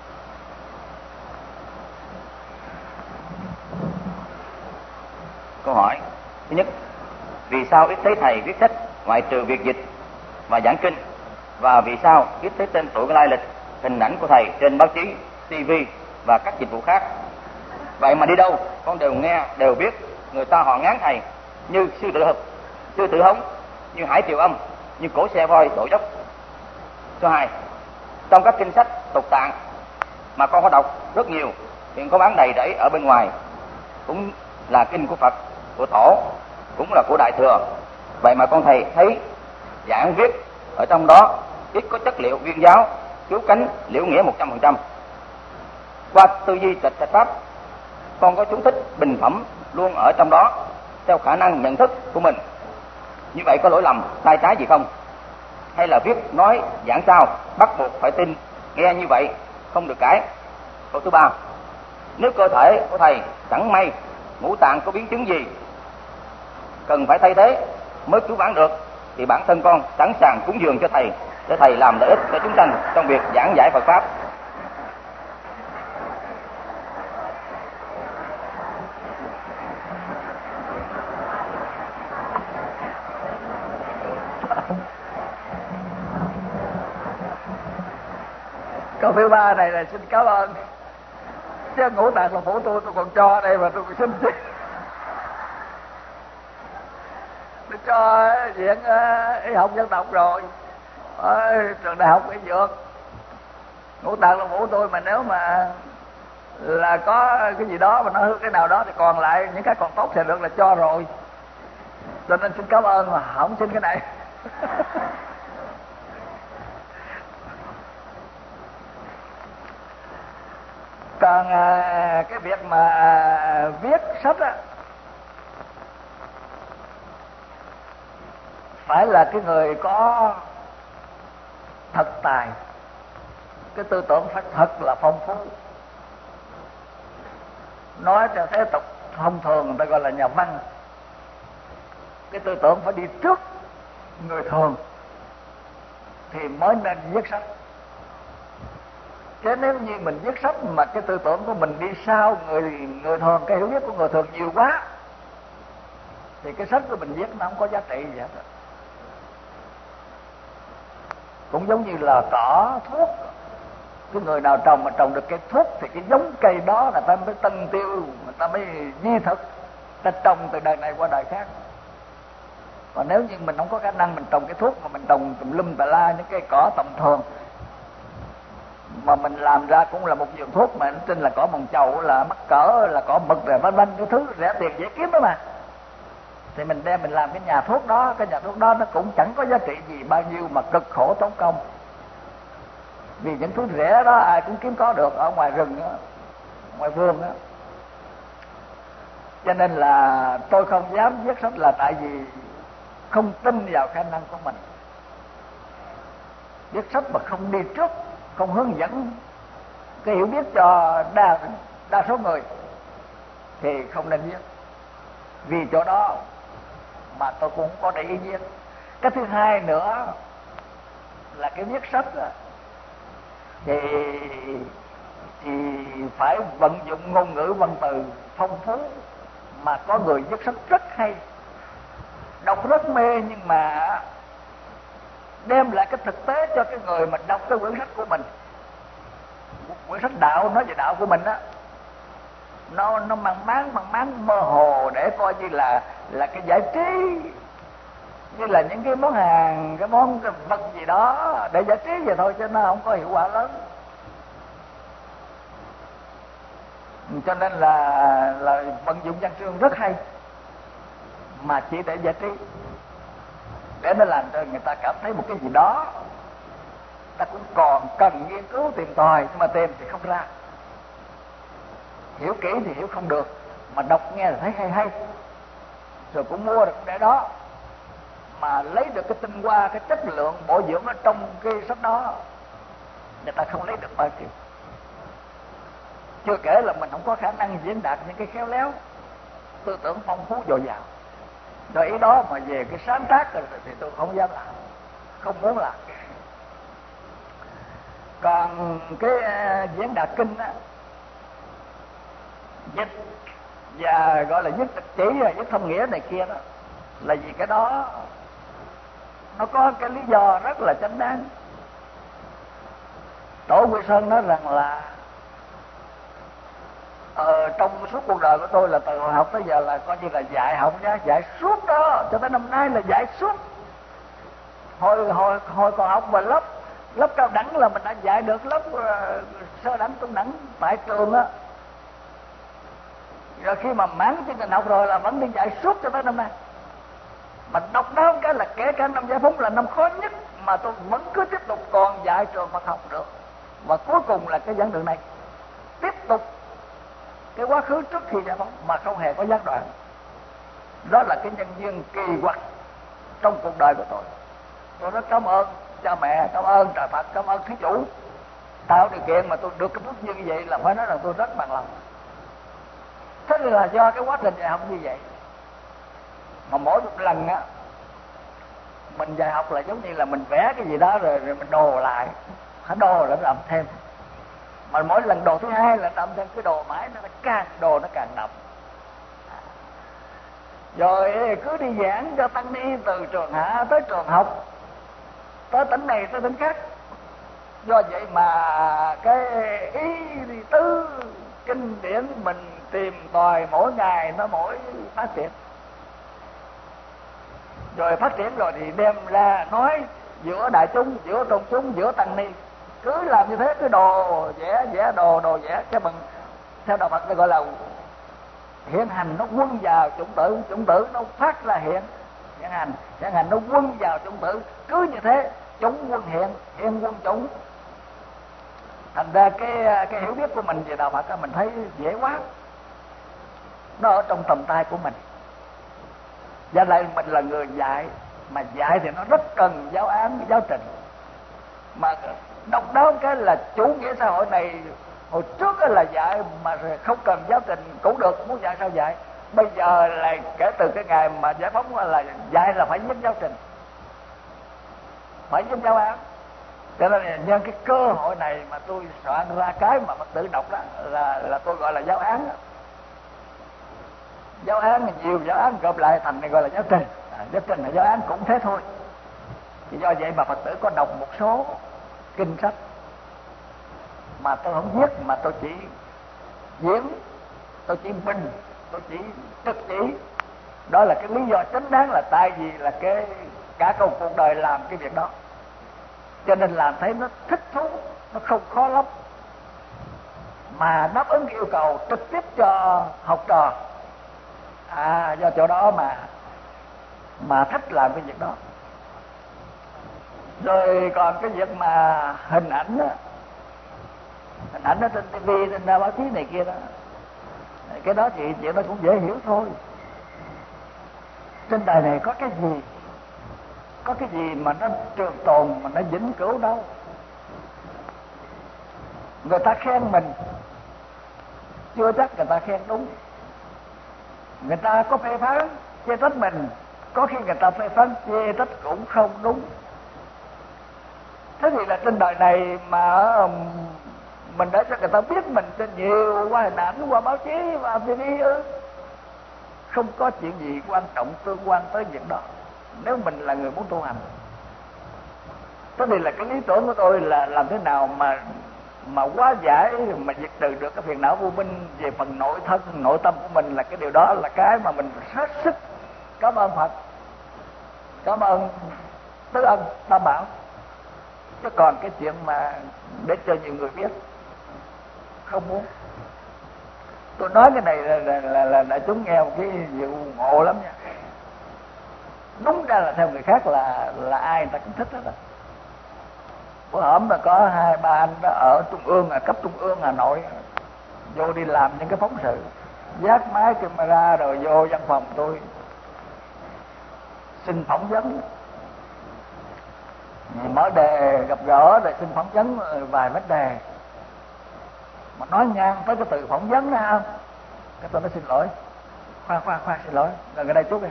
Câu hỏi thứ nhất: vì sao ít thấy thầy viết sách ngoại trừ việc dịch và giảng kinh, và vì sao ít thấy tên tuổi, lai lịch, hình ảnh của thầy trên báo chí, TV và các dịch vụ khác? Vậy mà đi đâu con đều nghe đều biết người ta họ ngán thầy như sư tử hống, như hải triều âm, như cổ xe voi đổ dốc. Số 2: trong các kinh sách tục tạng mà con có đọc rất nhiều, hiện có bán đầy rẫy ở bên ngoài, cũng là kinh của Phật, của Tổ, cũng là của Đại Thừa. Vậy mà con thầy thấy giảng viết ở trong đó ít có chất liệu viên giáo, cứu cánh, liễu nghĩa 100%. Qua tư duy trạch pháp, con có chú thích bình phẩm luôn ở trong đó theo khả năng nhận thức của mình. Như vậy có lỗi lầm, sai trái gì không? Hay là viết nói giảng sao bắt buộc phải tin nghe như vậy, không được cãi? Câu thứ 3: nếu cơ thể của thầy chẳng may ngũ tạng có biến chứng gì cần phải thay thế mới cứu vãn được, thì bản thân con sẵn sàng cúng dường cho thầy để thầy làm lợi ích cho chúng sanh trong việc giảng giải Phật pháp. Câu thứ 3 này là xin cảm ơn, chứ ngũ tạng là phụ tôi còn cho ở đây mà tôi xin chứ. Tôi cho viện y học dân tộc rồi, ở trường đại học y dược. Ngũ tạng là phụ tôi, mà nếu mà là có cái gì đó mà nó hư cái nào đó thì còn lại những cái còn tốt thì được là cho rồi. Cho nên xin cảm ơn mà không xin cái này. Còn cái việc mà viết sách á, phải là cái người có thật tài, cái tư tưởng phải thật là phong phú. Nói theo thế tục thông thường người ta gọi là nhà văn, cái tư tưởng phải đi trước người thường thì mới nên viết sách. Chứ nếu như mình viết sách mà cái tư tưởng của mình đi sau người thường, cái hiểu biết của người thường nhiều quá, thì cái sách của mình viết nó không có giá trị gì hết. Cũng giống như là cỏ thuốc, Cái người nào trồng mà trồng được cây thuốc thì cái giống cây đó là ta mới tân tiêu, người ta mới di thực, ta trồng từ đời này qua đời khác. Còn nếu như mình không có khả năng mình trồng cái thuốc mà mình trồng tùm lum tà la những cây cỏ tầm thường mà mình làm ra cũng là một vườn thuốc mà nó trên là cỏ mồng chầu, là mắc cỡ, là cỏ mực, rồi vân vân cái thứ rẻ tiền dễ kiếm đó mà, thì mình đem mình làm cái nhà thuốc đó, cái nhà thuốc đó nó cũng chẳng có giá trị gì bao nhiêu mà cực khổ tốn công. Vì những thứ rẻ đó ai cũng kiếm có được ở ngoài rừng đó, ngoài vườn đó. Cho nên là tôi không dám viết sách là tại vì không tin vào khả năng của mình. Viết sách mà không đi trước, không hướng dẫn cái hiểu biết cho đa số người thì không nên viết. Vì chỗ đó mà tôi cũng có để ý viết. Cái thứ hai nữa là cái viết sách đó, thì phải vận dụng ngôn ngữ văn từ phong phú, mà có người viết sách rất hay, đọc rất mê, nhưng mà đem lại cái thực tế cho cái người mà đọc cái quyển sách của mình. Một quyển sách đạo nói về đạo của mình á, nó mang máng mơ hồ để coi như là cái giải trí, như là những cái món hàng, cái món cái vật gì đó để giải trí vậy thôi, chứ nó không có hiệu quả lớn. Cho nên là vận dụng văn chương rất hay, mà chỉ để giải trí, để nó làm cho người ta cảm thấy một cái gì đó. Ta cũng còn cần nghiên cứu tìm tòi, nhưng mà tìm thì không ra, hiểu kỹ thì hiểu không được, mà đọc nghe là thấy hay, rồi cũng mua được để đó, mà lấy được cái tinh hoa, cái chất lượng bổ dưỡng ở trong cái sách đó người ta không lấy được bao nhiêu. Chưa kể là mình không có khả năng diễn đạt những cái khéo léo, tư tưởng phong phú dồi dào. Do ý đó mà về cái sáng tác thì tôi không dám làm, không muốn làm. Còn cái diễn đạt kinh á, dịch và gọi là viết tịch chỉ, viết thông nghĩa này kia đó, là vì cái đó nó có cái lý do rất là chánh đáng. Tổ Quy Sơn nói rằng là trong suốt cuộc đời của tôi là từ hồi học tới giờ là coi như là dạy học nhá, dạy suốt đó, cho tới năm nay là dạy suốt. Hồi còn học mà lớp cao đẳng là mình đã dạy được, lớp sơ đẳng trung đẳng tại trường á. Rồi khi mà mãn chương trình học rồi là vẫn đi dạy suốt cho tới năm nay. Mà độc đáo cái là kể cả năm giải phóng là năm khó nhất mà tôi vẫn cứ tiếp tục còn dạy trường Phật học được. Và cuối cùng là cái giảng đường này tiếp tục cái quá khứ trước khi giải phóng mà không hề có gián đoạn. Đó là cái nhân duyên kỳ quặc trong cuộc đời của tôi. Tôi rất cảm ơn cha mẹ, cảm ơn trời Phật, cảm ơn Thí Chủ tạo điều kiện mà tôi được cái phước duyên như vậy, là phải nói rằng tôi rất bằng lòng. Thế là do cái quá trình dạy học như vậy. Mà mỗi một lần á mình dạy học là giống như là mình vẽ cái gì đó rồi mình đồ lại, hả đồ lại làm thêm. Mà mỗi lần đồ thứ hai là làm thêm cái đồ mãi, nó càng đồ nó càng đậm. Rồi cứ đi giảng cho tăng ni từ trường hạ tới trường học, tới tỉnh này tới tỉnh khác. Do vậy mà cái ý tứ kinh điển mình tìm tòi mỗi ngày nó mỗi phát triển. Rồi phát triển rồi thì đem ra nói giữa đại chúng, giữa công chúng, giữa tăng ni. Cứ làm như thế, cứ đồ vẽ đồ vẽ cái bằng theo đạo Phật nó gọi là hiện hành, nó quân vào chủng tử nó phát ra hiện hành nó quân vào chủng tử. Cứ như thế chúng quân hiện quân chúng. Thành ra cái hiểu biết của mình về đạo Phật mình thấy dễ quá, nó ở trong tầm tay của mình. Và lại mình là người dạy, mà dạy thì nó rất cần giáo án, giáo trình. Mà độc đáo cái là chủ nghĩa xã hội này hồi trước là dạy mà không cần giáo trình cũng được, muốn dạy sao dạy. Bây giờ là kể từ cái ngày mà giải phóng là dạy là phải viết giáo trình, phải viết giáo án. Cho nên là nhân cái cơ hội này mà tôi soạn ra cái mà Phật tử đọc đó là tôi gọi là giáo án. Giáo án nhiều giáo án gộp lại thành này gọi là giáo trình. Giáo trình là giáo án cũng thế thôi. Thì do vậy mà Phật tử có đọc một số kinh sách mà tôi không viết, mà tôi chỉ diễn, tôi chỉ minh, tôi chỉ trực chỉ. Đó là cái lý do chính đáng, là tại vì là cái cả câu cuộc đời làm cái việc đó, cho nên làm thấy nó thích thú, nó không khó lắm, mà đáp ứng yêu cầu trực tiếp cho học trò. Do chỗ đó mà thích làm cái việc đó. Rồi còn cái việc mà hình ảnh đó, hình ảnh ở trên TV, trên báo chí này kia đó, cái đó thì chuyện đó cũng dễ hiểu thôi. Trên đời này có cái gì, có cái gì mà nó trường tồn, mà nó vĩnh cửu đâu. Người ta khen mình chưa chắc người ta khen đúng. Người ta có phê phán chê trách mình, có khi người ta phê phán chê trách cũng không đúng. Thế thì là trên đời này mà mình để cho người ta biết mình trên nhiều qua hình ảnh, qua báo chí, qua TV ư? Không có chuyện gì quan trọng tương quan tới việc đó, nếu mình là người muốn tu hành. Thế thì là cái lý tưởng của tôi là làm thế nào mà hóa giải, mà diệt trừ được cái phiền não vô minh về phần nội thân, nội tâm của mình. Là cái điều đó là cái mà mình hết sức cảm ơn Phật, cảm ơn Tứ Ân Tam Bảo. Chứ còn cái chuyện mà để cho nhiều người biết, không muốn. Tôi nói cái này là đại chúng nghe một cái vụ ngộ lắm nha. Đúng ra là theo người khác là ai người ta cũng thích hết á. Bữa hổm mà có 2-3 anh đó ở trung ương, cấp trung ương Hà Nội, vô đi làm những cái phóng sự, vác máy camera rồi vô văn phòng tôi xin phỏng vấn, mở đề gặp gỡ rồi xin phỏng vấn vài vấn đề, mà nói ngang tới cái từ phỏng vấn đó không, cái tôi nói xin lỗi, khoan xin lỗi, gần đây chút đi.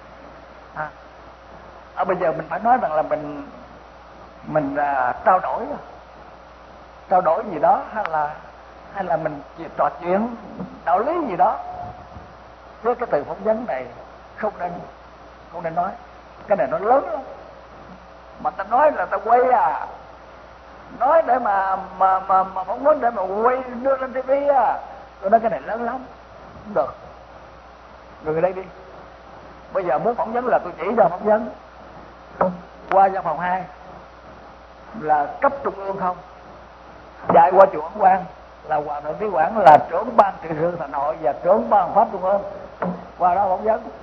Bây giờ mình phải nói rằng là mình trao đổi gì đó, hay là mình trò chuyện đạo lý gì đó. Với cái từ phỏng vấn này không nên nói. Cái này nó lớn lắm, mà ta nói là ta quay nói để mà phỏng vấn để mà quay đưa lên TV tôi nói cái này lớn lắm, không được. Người đây đi, bây giờ muốn phỏng vấn là tôi chỉ cho phỏng vấn qua văn phòng 2 là cấp trung ương không, chạy qua chùa Ấn Quang là Hòa Thượng Trí Quảng là trưởng ban trị sự Hà Nội và trưởng ban pháp trung ương, qua đó phỏng vấn.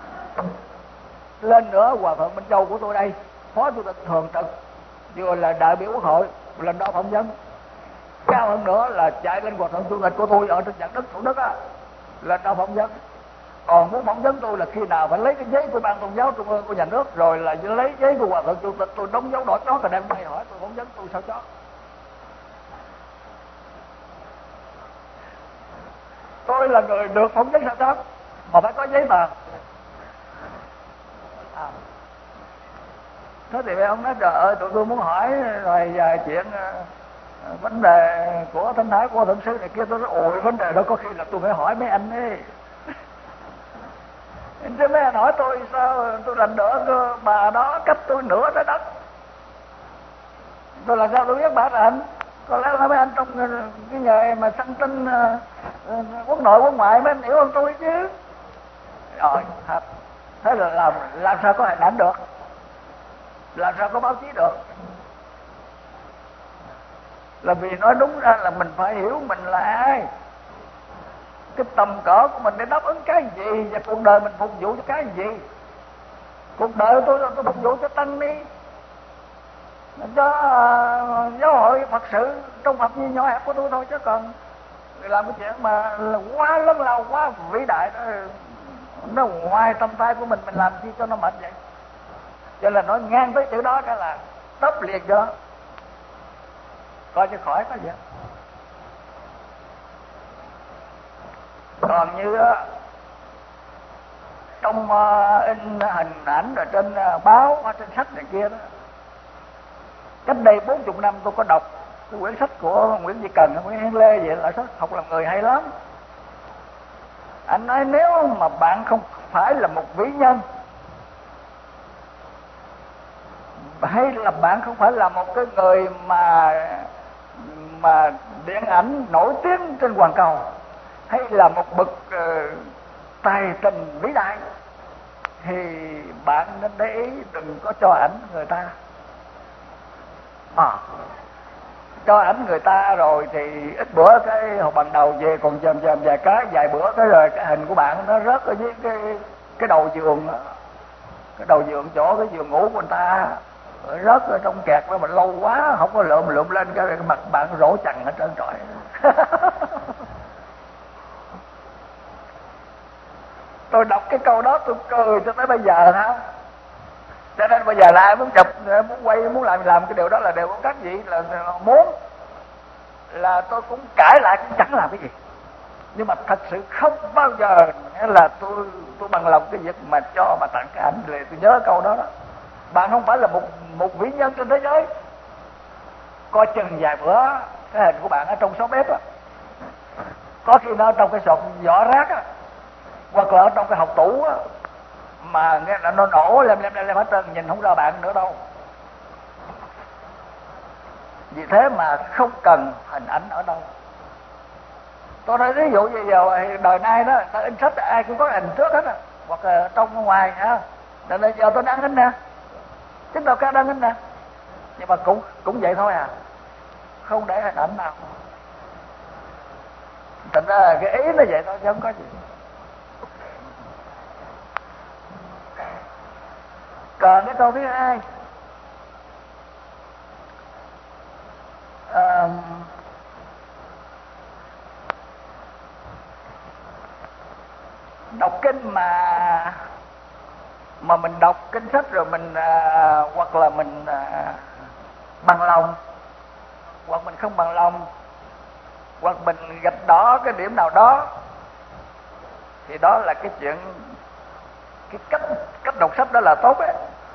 Lên nữa Hòa Thượng Minh Châu của tôi đây, phó chủ tịch thường trực vừa là đại biểu Quốc hội, lên đó phỏng vấn. Cao hơn nữa là chạy lên Hòa Thượng chủ tịch của tôi ở trên Giảng Đức Thủ Đức lên đó phỏng vấn. Còn muốn phỏng vấn tôi là khi nào phải lấy cái giấy của ban tôn giáo trung ương của nhà nước, rồi là lấy giấy của Hòa Thượng chủ tịch tôi đóng dấu đỏ chó, rồi đem đây hỏi tôi phỏng vấn tôi sao chó. Tôi là người được phỏng vấn sao chó, mà phải có giấy tờ. Thế thì ông nói trời ơi tụi tôi muốn hỏi rồi vài chuyện vấn đề của Thánh Thái của Thượng Sư này kia. Tôi nói ôi vấn đề đó có khi là tôi phải hỏi mấy anh ấy. Chứ mấy anh hỏi tôi sao tôi rành đỡ bà đó cách tôi nửa trái đất. Tôi làm sao tôi biết bà rành. Có lẽ là mấy anh trong cái nghề mà săn tin quốc nội quốc ngoại mấy anh hiểu hơn tôi chứ. Rồi thật. Thế là làm sao có hình ảnh được, làm sao có báo chí được. Là vì nói đúng ra là mình phải hiểu mình là ai, cái tầm cỡ của mình để đáp ứng cái gì, và cuộc đời mình phục vụ cho cái gì. Cuộc đời tôi phục vụ cho tăng ni, cho giáo hội Phật sự trong Phật như nhỏ hẹp của tôi thôi. Chứ còn làm cái chuyện mà là quá lớn lao, quá vĩ đại đó, nó ngoài tầm tay của mình làm chi cho nó mệt vậy. Cho là nói ngang tới chữ đó cái là tấp liệt cho coi cho khỏi có gì. Còn như trong in hình ảnh rồi trên báo hoặc trên sách này kia đó, cách đây 40 năm tôi có đọc cái quyển sách của Nguyễn Duy Cần, Nguyễn Hiến Lê vậy, là sách học làm người hay lắm. Anh nói nếu mà bạn không phải là một vĩ nhân, hay là bạn không phải là một cái người mà mà điện ảnh nổi tiếng trên hoàn cầu, hay là một bậc tài tình vĩ đại, thì bạn nên để ý đừng có cho ảnh người ta. Cho ảnh người ta rồi thì ít bữa cái hồi ban đầu về còn chồm vài cái, vài bữa cái rồi cái hình của bạn nó rớt ở dưới cái đầu giường đó. Cái đầu giường chỗ cái giường ngủ của người ta rớt ở trong kẹt đó, mà lâu quá không có lượm lên cái mặt bạn rỗ chằng hết trơn trọi. Tôi đọc cái câu đó tôi cười cho tới bây giờ ha. Cho nên bây giờ là ai muốn chụp, muốn quay, muốn làm cái điều đó là đều có các vị là muốn là tôi cũng cãi lại, cũng chẳng làm cái gì. Nhưng mà thật sự không bao giờ là tôi bằng lòng cái việc mà cho mà tặng cái ảnh. Tôi nhớ câu đó đó. Bạn không phải là một vĩ nhân trên thế giới. Coi chừng vài bữa cái hình của bạn ở trong xó bếp á, có khi nó trong cái sọt vỏ rác á, hoặc là ở trong cái hộc tủ á, mà nghe là nó nổ lên hết trơn, nhìn không ra bạn nữa đâu. Vì thế mà không cần hình ảnh ở đâu. Tôi nói ví dụ như giờ đời nay đó, ta in sách ai cũng có hình trước hết á, hoặc là trong ở ngoài ha. Nên là giờ tôi đăng in nè, chính đâu ca đăng in nè, nhưng mà cũng vậy thôi à, không để hình ảnh nào. Thành ra cái ý nó vậy thôi chứ không có gì. Còn cái câu thứ hai, đọc kinh mà mình đọc kinh sách rồi mình hoặc là mình bằng lòng, hoặc mình không bằng lòng, hoặc mình gạch đỏ cái điểm nào đó, thì đó là cái chuyện, cái cách đọc sách đó là tốt ấy.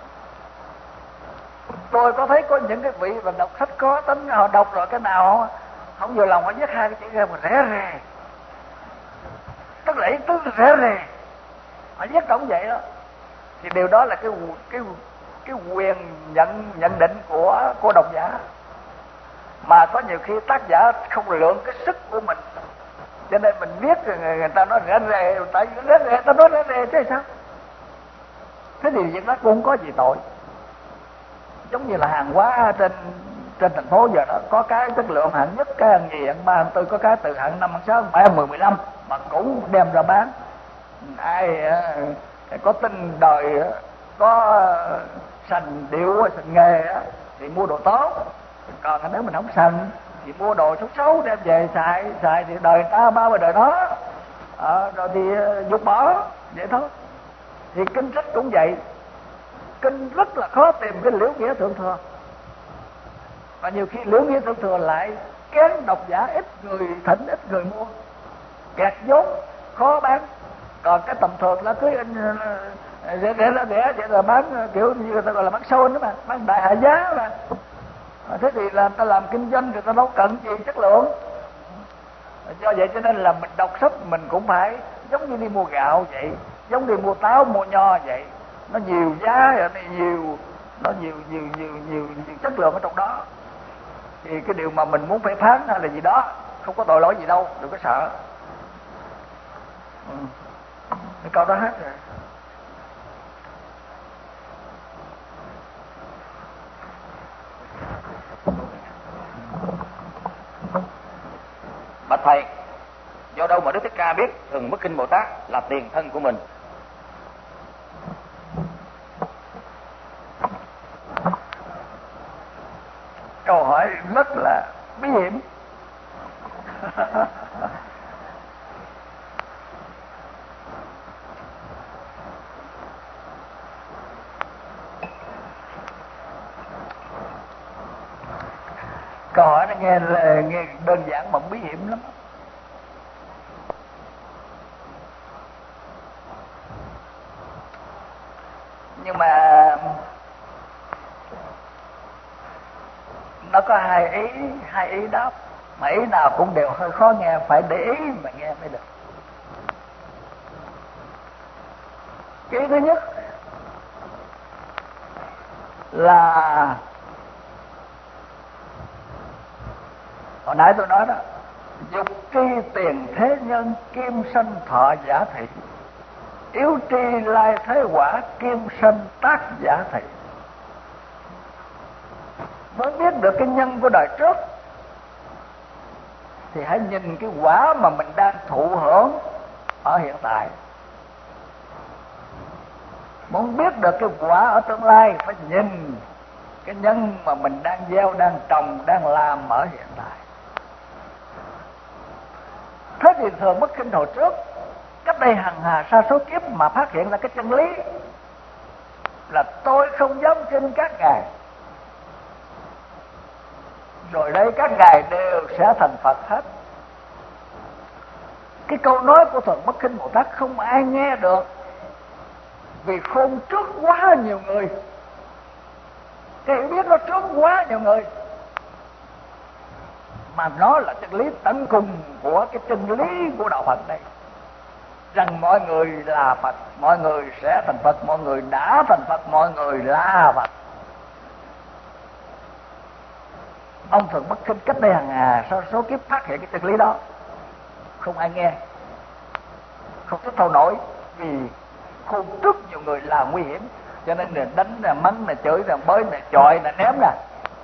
Tôi có thấy có những cái vị mà đọc sách có tính, họ đọc rồi cái nào không vừa lòng họ viết hai cái chữ ra mà rẽ rề, tức là ý tứ rẽ rề, họ viết giống vậy đó, thì điều đó là cái quyền nhận định của độc giả. Mà có nhiều khi tác giả không lượng cái sức của mình, cho nên mình viết người ta nói rẽ rề, tại vì rẽ rề ta nói rẽ rề chứ sao. Thế thì việc đó cũng không có gì tội. Giống như là hàng hóa trên thành phố giờ đó, có cái chất lượng hạng nhất, cái hạng nhì, hạng ba, hạng tư, có cái từ hạng 5, hạng 6, hạng 7, hạng 10, 15 mà cũng đem ra bán. Ai có tin đời, có sành điệu, sành nghề thì mua đồ tốt, còn nếu mình không sành thì mua đồ xấu xấu đem về xài thì đời ta bao đời đó, rồi thì vứt bỏ vậy thôi. Thì kinh sách cũng vậy, kinh rất là khó tìm cái liễu nghĩa thượng thừa, và nhiều khi liễu nghĩa thượng thừa lại kén độc giả, ít người thỉnh, ít người mua, kẹt vốn, khó bán. Còn cái tầm thường là cứ rẻ vậy là bán kiểu như người ta gọi là bán sâu đó mà, bán đại hạ giá mà. Thế thì là người ta làm kinh doanh, người ta đâu cần gì chất lượng. Do vậy cho nên là mình đọc sách mình cũng phải giống như đi mua gạo vậy, giống đi mua táo, mua nho vậy. Nó nhiều giá, nó nhiều chất lượng ở trong đó. Thì cái điều mà mình muốn phê phán hay là gì đó không có tội lỗi gì đâu, đừng có sợ. Cái câu đó hết rồi. Bạch thầy, do đâu mà Đức Thích Ca biết Thường Bất Kinh Bồ Tát là tiền thân của mình? Câu hỏi rất là bí hiểm. Câu hỏi nó nghe đơn giản mà bí hiểm lắm. Nhưng mà nó có hai ý đáp, mà ý nào cũng đều hơi khó nghe, phải để ý mà nghe mới được. Cái ý thứ nhất là Hồi nãy tôi nói đó, dục tri tiền thế nhân, kim sanh thọ giả thị. Yếu tri lai thế quả, kim sanh tác giả thị. Mới biết được cái nhân của đời trước thì hãy nhìn cái quả mà mình đang thụ hưởng ở hiện tại. Muốn biết được cái quả ở tương lai phải nhìn cái nhân mà mình đang gieo, đang trồng, đang làm ở hiện tại. Thế thì Thường Bất Khinh hồi trước, cách đây hằng hà sa số kiếp mà phát hiện ra cái chân lý là tôi không dám tin các ngài, rồi đây các ngài đều sẽ thành Phật hết. Cái câu nói của Thường Bất Khinh Bồ Tát không ai nghe được, vì khôn trước quá nhiều người, cái hiểu biết nó trước quá nhiều người, mà nó là chân lý tận cùng của cái chân lý của đạo Phật đây, rằng mọi người là Phật, mọi người sẽ thành Phật, mọi người đã thành Phật, mọi người là Phật. Ông Thường Bất Khinh cách đây hàng hà số kiếp phát hiện cái chân lý đó, không ai nghe, không thích thâu nổi, vì khôn trước nhiều người là nguy hiểm, cho nên là đánh, là mắng, là chửi, là bới, là chọi, là ném nè.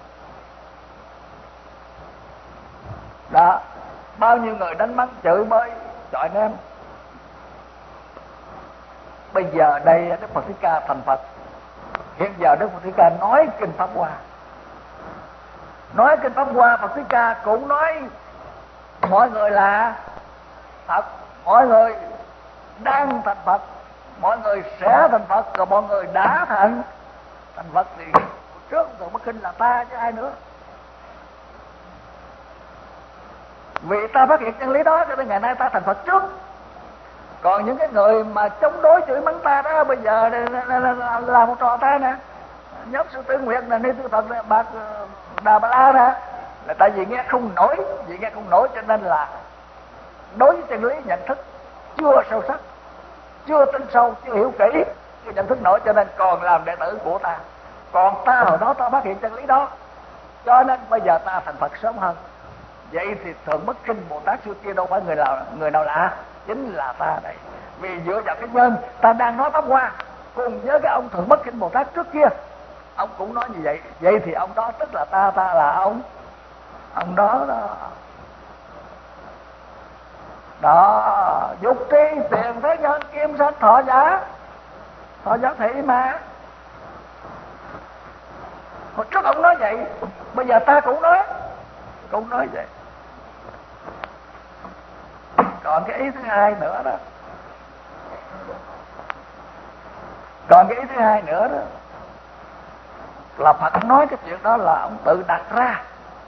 Đó, bao nhiêu người đánh mắng, chửi, bới, chọi, ném. Bây giờ đây Đức Phật Thích Ca thành Phật. Hiện giờ Đức Phật Thích Ca nói kinh Pháp Hoa. Nói kinh Pháp Hoa, Phật Thích Ca cũng nói mọi người là Phật, mọi người đang thành Phật, mọi người sẽ thành Phật, rồi mọi người đã thành Phật. Thì trước Thường Bất Khinh là ta chứ ai nữa. Vì ta phát hiện chân lý đó cho nên ngày nay ta thành Phật trước. Còn những cái người mà chống đối chửi mắng ta đó, bây giờ là một trò ta nè. Nhóm Sư Tư Nguyệt nè, Ni Tư Phật nè, Bạc Đà Bà La nè, là tại vì nghe không nổi, cho nên là đối với chân lý nhận thức chưa sâu sắc, chưa tin sâu, chưa hiểu kỹ, chưa nhận thức nổi, cho nên còn làm đệ tử của ta. Còn ta hồi đó ta phát hiện chân lý đó, cho nên bây giờ ta thành Phật sớm hơn. Vậy thì Thường Bất Khinh Bồ Tát xưa kia đâu phải người nào lạ, chính là ta đây. Vì dựa vào cái nhân ta đang nói Pháp Hoa, cùng với cái ông Thường Bất Khinh Bồ Tát trước kia, ông cũng nói như vậy. Vậy thì ông đó tức là ta là ông đó đó. Đó, dục tri tiền thế nhân, kim sanh thọ giả thị mà. Hồi trước ông nói vậy, bây giờ ta cũng nói vậy. Còn cái ý thứ hai nữa đó, là Phật nói cái chuyện đó là ông tự đặt ra.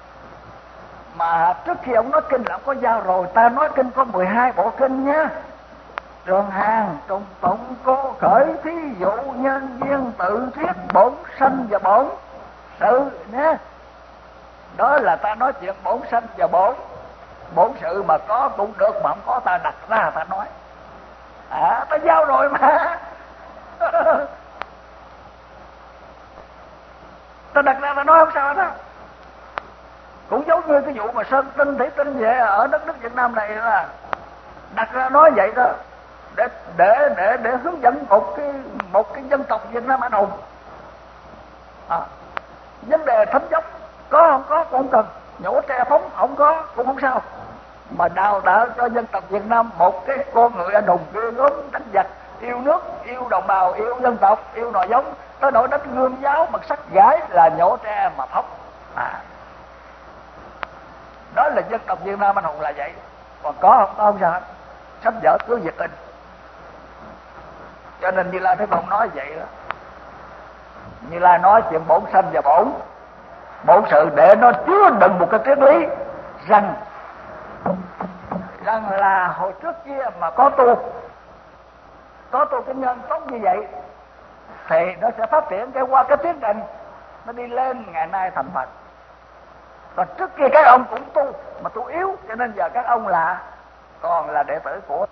Mà trước khi ông nói kinh là ông có giao rồi. Ta nói kinh có 12 bộ kinh nhá: Trường Hàng, Trùng Tụng, Cô Khởi, Thí Dụ, Nhân Duyên, Tự Thuyết, Bổn Sanh và Bổn Sự nhé. Đó là ta nói chuyện bổn sanh và bổn sự, mà có cũng được, mà không có ta đặt ra ta nói. Ta giao rồi mà. Ta đặt ra ta nói không sao đó. Cũng giống như cái vụ mà Sơn Tinh, Thủy Tinh vậy ở đất nước Việt Nam này là đặt ra nói vậy đó, để hướng dẫn một cái dân tộc Việt Nam anh hùng. Vấn đề thánh dốc có không có cũng không cần, nhổ tre phóng không có cũng không sao, mà đào tạo cho dân tộc Việt Nam một cái con người anh hùng ghê gớm, đánh giặc, yêu nước, yêu đồng bào, yêu dân tộc, yêu nòi giống, tới nỗi đánh gươm giáo bằng sắt gái là nhổ tre mà phóng. Đó là dân tộc Việt Nam anh hùng là vậy. Còn có không sao, sách vở cứ việc in. Cho nên Như Lai Thế Tôn nói vậy đó. Như Lai nói chuyện bổn sanh và bổn sự để nó chứa đựng một cái triết lý rằng là hồi trước kia mà có tu cái nhân tốt như vậy thì nó sẽ phát triển qua cái tiến trình nó đi lên, ngày nay thành Phật. Còn trước kia các ông cũng tu mà tu yếu, cho nên giờ các ông còn là đệ tử của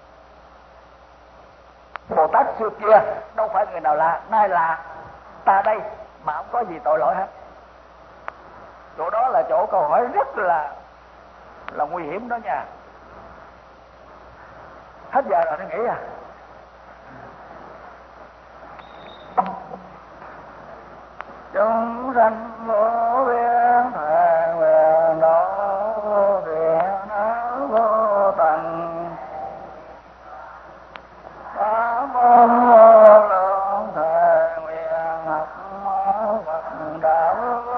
Bồ Tát xưa kia, đâu phải người nào là, nay là ta đây mà không có gì tội lỗi hết. Chỗ đó là chỗ câu hỏi rất là là nguy hiểm đó nha. Hết giờ rồi, nó nghỉ à. Chúng sanh vô biên thệ nguyện độ phiền não vô tận. Ba môn vô lượng thệ nguyện học Phật đạo